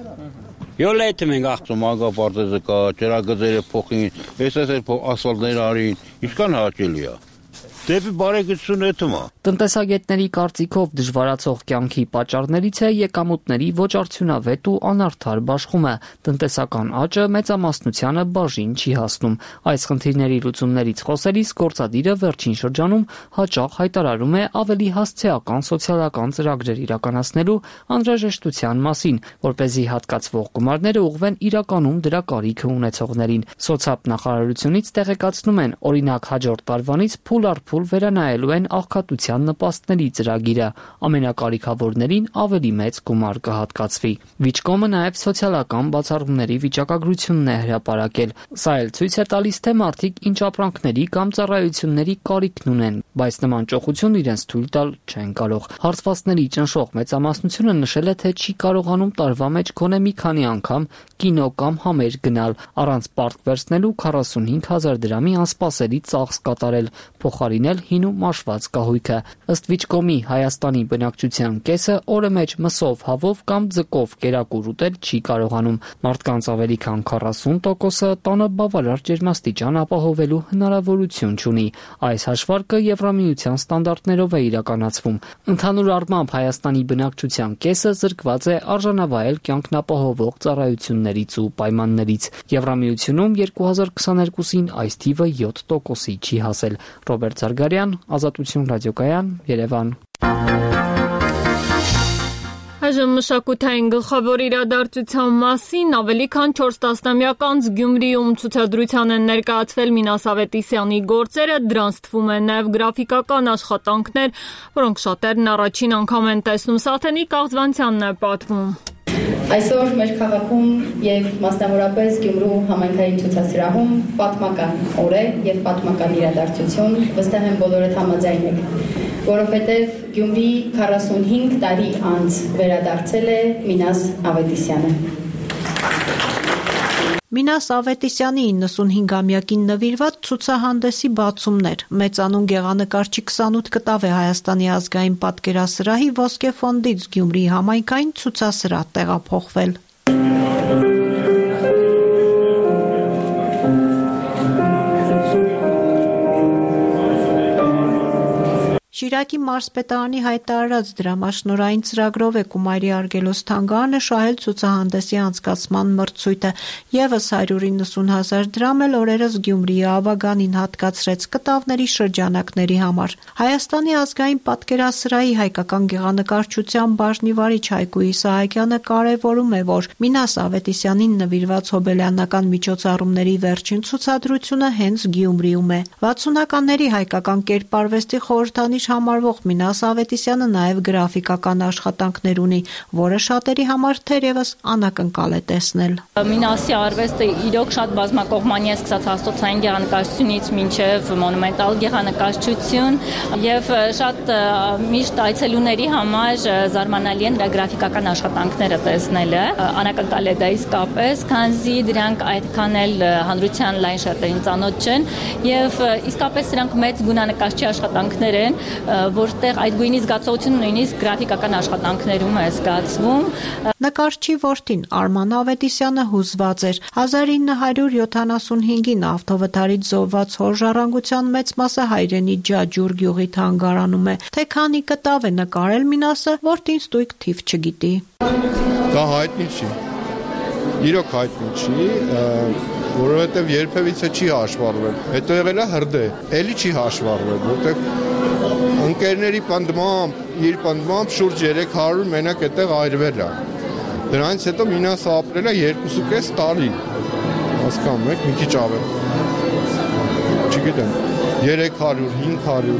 Յոլեթ մենք աղծում մանկապարտեզը կա, ջրագծերը փոխին, այս ասֆալտները արին, ինչքան հաճելի է։ Դեպի բարեկեցությունը էթում է։ Տնտեսագետների կարծիքով դժվարացող կյանքի պատճառներից է եկամուտների ոչ արդյունավետ ու անարդար բաշխումը։ Տնտեսական աճը մեծամասնությանը բաժին չի հասնում։ Այս խնդիրների լուծումներից խոսելիս գործադիրը վերջին շրջանում հաճախ հայտարարում է ավելի հասցեական սոցիալական ծրագրեր իրականացնելու անհրաժեշտության մասին, որպեսզի հատկացվող գումարները ուղղվեն իրականում դրա կարիքը ունեցողներին։ Սոցիալ նախարարությունից տեղեկացնում են, օրինակ հաջորդ տարվանից փուլ առ փուլ վերանայելու են աղքատության նպաստների ծրագիրը, ամենակարիքավորներին ավելի մեծ գումար կհատկացվի։ Վիճկոմը նաև սոցիալական բացառումների վիճակագրությունն է հրապարակել։ Սա էլ ցույց է տալիս, թե մարդիկ ինչ ապրանքների կամ ծառայությունների կարիքն ունեն, բայց նման ճոխություն իրենց թույլ տալ չեն կարող։ Հարցվածների ճնշող մեծամասնությունը նշել է, թե չի կարողանում տարվա մեջ գոնե մի քանի անգամ կինո կամ համեր գնալ, առանց պարտք վերցնելու 45,000 դրամի անսպասելի ծախս կատարել, փոխարինել հին ու մաշված կահույքը։ Ըստ Վիճկոմի, Հայաստանի բնակչության կեսը օրը մեջ մսով, հավով կամ ձկով կերակուր ուտել չի կարողանում։ Մարդկանց ավելի քան 40%-ը տանը բավարար ջերմաստիճան ապահովելու հնարավորություն չունի։ Այս հաշվարկը Եվրամիության ստանդարտներով է իրականացվում։ Ընդհանուր առմամբ Հայաստանի բնակչության կեսը զրկված է արժանավայել կյանքն ապահովող ծառայություններից ու պայմաններից։ Եվրամիությունում 2022-ին այս թիվը 7%-ի չի հասել։ Ռոբերտ Զարգարյան, Ազատություն ռադիոկայան, Երևան։ Այժմ մշակութային գլխավոր իրադարձության մասին ավելի քան 4 տասնամյակ անց Գյումրիում ցուցադրության են ներկայացվել Մինաս Ավետիսյանի գործերը, դրանց թվում են նաև գրաֆիկական աշխատանքներ, որոնք շատերն առաջին անգամ են տեսնում։ Սաթենիկ Աղձվանցյանն է պատմում։ Այսօր մեր քաղաքում եւ մասնավորապես Գյումրու համայնքային ցուցասրահում պատմական օր է եւ պատմական իրադարձություն, վստահ եմ բոլորդ համաձայն եք, որովհետեւ Գյումրի 45 տարի անց վերադարձել է Մինաս Ավետիսյանը։ Մինաս Ավետիսյանի 95-ամյակին նվիրված ցուցահանդեսի բացումներ։ Մեծանուն գեղանկարչի 28 կտավ է Հայաստանի ազգային պատկերասրահի Ոսկե ֆոնդից Գյումրի համայնքային ցուցասրահ տեղափոխվել։ Շիրակի մարզպետարանի հայտարարած դրամաշնորհային ծրագրով է Կումայրի Արգելոս թանգարանը շահել ցուցահանդեսի անցկացման մրցույթը, եւս 190,000 դրամ էլ օրերս Գյումրիի Ավագանին հատկացրեց կտավների շրջանակների համար։ Հայաստանի ազգային պատկերասրահի հայկական գեղանկարչության բաժնի վարիչ Հայկու Իսահակյանը կարևորում է, որ Մինաս Ավետիսյանին նվիրված հոբելյանական միջոցառումների վերջին ցուցադրությունը հենց Գյումրիում է։ 60-ականների հայկական կերպարվեստի խորհրդանիշ համարվող Մինաս Ավետիսյանը նաև գրաֆիկական աշխատանքներ ունի, որը շատերի համար թերևս անակնկալ է տեսնել։ Մինասի արվեստը իրոք շատ բազմակողմանի է, սկսած հաստոցային գեղանկարչությունից մինչև մոնումենտալ գեղանկարչություն, եւ շատ միշտ այցելուների համար զարմանալի են դրա գրաֆիկական աշխատանքները տեսնելը։ Անակնկալ է դա իսկապես, քանզի դրանք այդքան էլ հանրության լայն շատերին ծանոթ չեն, եւ իսկապես սրանք մեծ գունանկարչի աշխատանքներ են, որտեղ այդ գույնի զգացողությունը նույնիսկ գրաֆիկական աշխատանքներում է զգացվում։ Նկարչի որդին Արման Ավետիսյանը հուզված էր 1975-ին ավտովթարից զոհված հոր ժառանգության մեծ մասը հայրենի Ջաջուր գյուղի թանգարանում է։ Թե քանի կտավ է նկարել Մինասը, որդին ստույգ թիվ չգիտի։ Դա հայտնի չի։ Իրոք հայտնի չի, որովհետև երբևիցե չի հաշվառվել։ Հետո եղել է հրդե, էլի չի հաշվառվել, որովհետև ընկերների իր պնդմամբ շուրջ 300 մենակ այդտեղ այրվել է։ Դրանից հետո Մինասը ապրել է 2.5 տարի։ Հասկանում եք, մի քիչ ավել։ Չգիտեմ, 300, 500։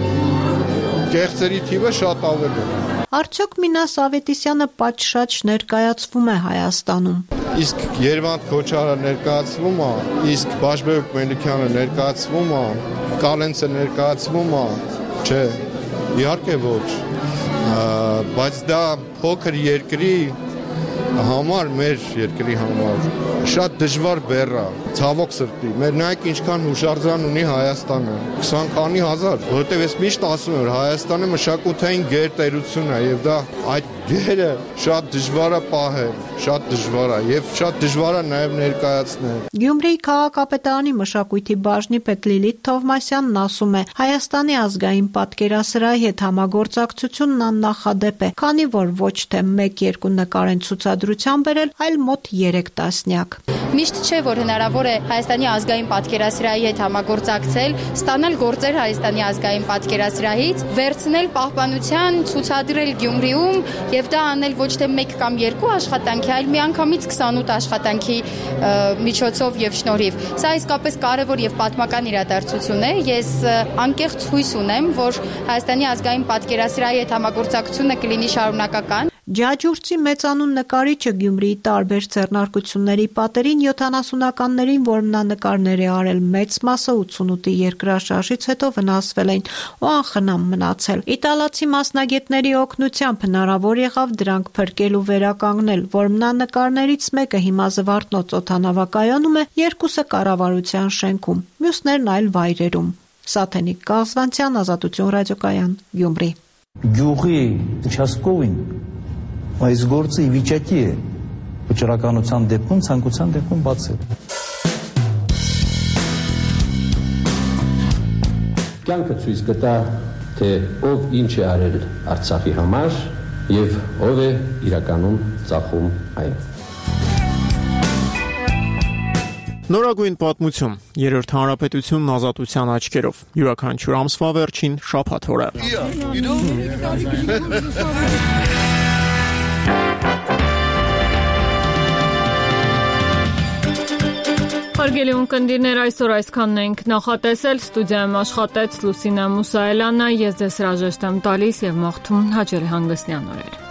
Կեղծերի թիվը շատ ավել է։ Արդյոք Մինաս Ավետիսյանը պատշաճ ներկայացվում է Հայաստանում։ Իսկ Երվանդ Քոչարը ներկայացվում է, իսկ Բաշբեկ Մելիքյանը ներկայացվում է, Կալենցը ներկայացվում է, չէ, իհարկե ոչ, բայց դա փոքր երկրի համար մեր երկրի համար շատ դժվար բեռ է, ցավոք սրտի։ Մեր նայեք ինչքան հուշարձան ունի Հայաստանը, 20 քանի հազար, որովհետև ես միշտ ասում եմ, Հայաստանը մշակութային գերտերություն է եւ դա այդ գերը շատ դժվար է պահել, շատ դժվար է եւ շատ դժվար է նաեւ ներկայացնել։ Գյումրիի քաղաքապետարանի մշակույթի բաժնի պետ Լիլիթ Թովմասյանն ասում է, Հայաստանի ազգային պատկերասրահի հետ համագործակցությունն աննախադեպ է, քանի որ ոչ թե 1-2 նկար են ցուցադրության բերել, այլ մոտ 3 տասնյակ։ Միշտ չէ, որ հնարավոր է Հայաստանի ազգային պատկերասրահի հետ համագործակցել, ստանալ գործեր Հայաստանի ազգային պատկերասրահից, վերցնել պահպանության, ցուցադրել Գյումրիում եւ դա անել ոչ թե 1 կամ 2 աշխատանքի, այլ միանգամից 28 աշխատանքի միջոցով եւ շնորհիվ։ Սա իսկապես կարեւոր եւ պատմական իրադարձություն է։ Ես անկեղծ հույս ունեմ, որ Հայաստանի ազգային պատկերասրահի հետ համագործակցությունը կլինի շարունակական։ Ջաջուրցի մեծանուն նկարիչը Գյումրիի տարբեր ձեռնարկությունների պատերին 70-ականներին որմնանկարներ է արել, մեծ մասը 88-ի երկրաշարժից հետո վնասվել էին ու անխնամ մնացել։ Իտալացի մասնագետների օգնությամբ հնարավոր եղավ դրանք փրկել ու վերականգնել։ Որմնանկարներից մեկը հիմա Զվարթնոց օդանավակայանում է, երկուսը կառավարության շենքում, մյուսներն այլ վայրերում։ Սաթենիկ Կազվանցյան, Ազատություն ռադիոկայան, Գյումրի։ Գյուղի участковին այս գործը ի վիճակի է վճռականության դեպքում, ցանկության դեպքում բացել։ Կյանքը ցույց կտա, թե ով ինչ է արել Արցախի համար եւ ով է իրականում ծախում այն։ Նորագույն պատմություն, երրորդ հանրապետությունն ազատության աչքերով, յուրաքանչյուր ամսվա վերջին շաբաթ օրը։ Հարգելի ունկնդիրներ, այսօր այսքանն ենք նախատեսել, ստուդիայում աշխատեց Լուսինա Մուսայելյանը, ես ձեզ հրաժեշտ եմ տալիս եւ մաղթում հաջողի հանգստյան օրեր։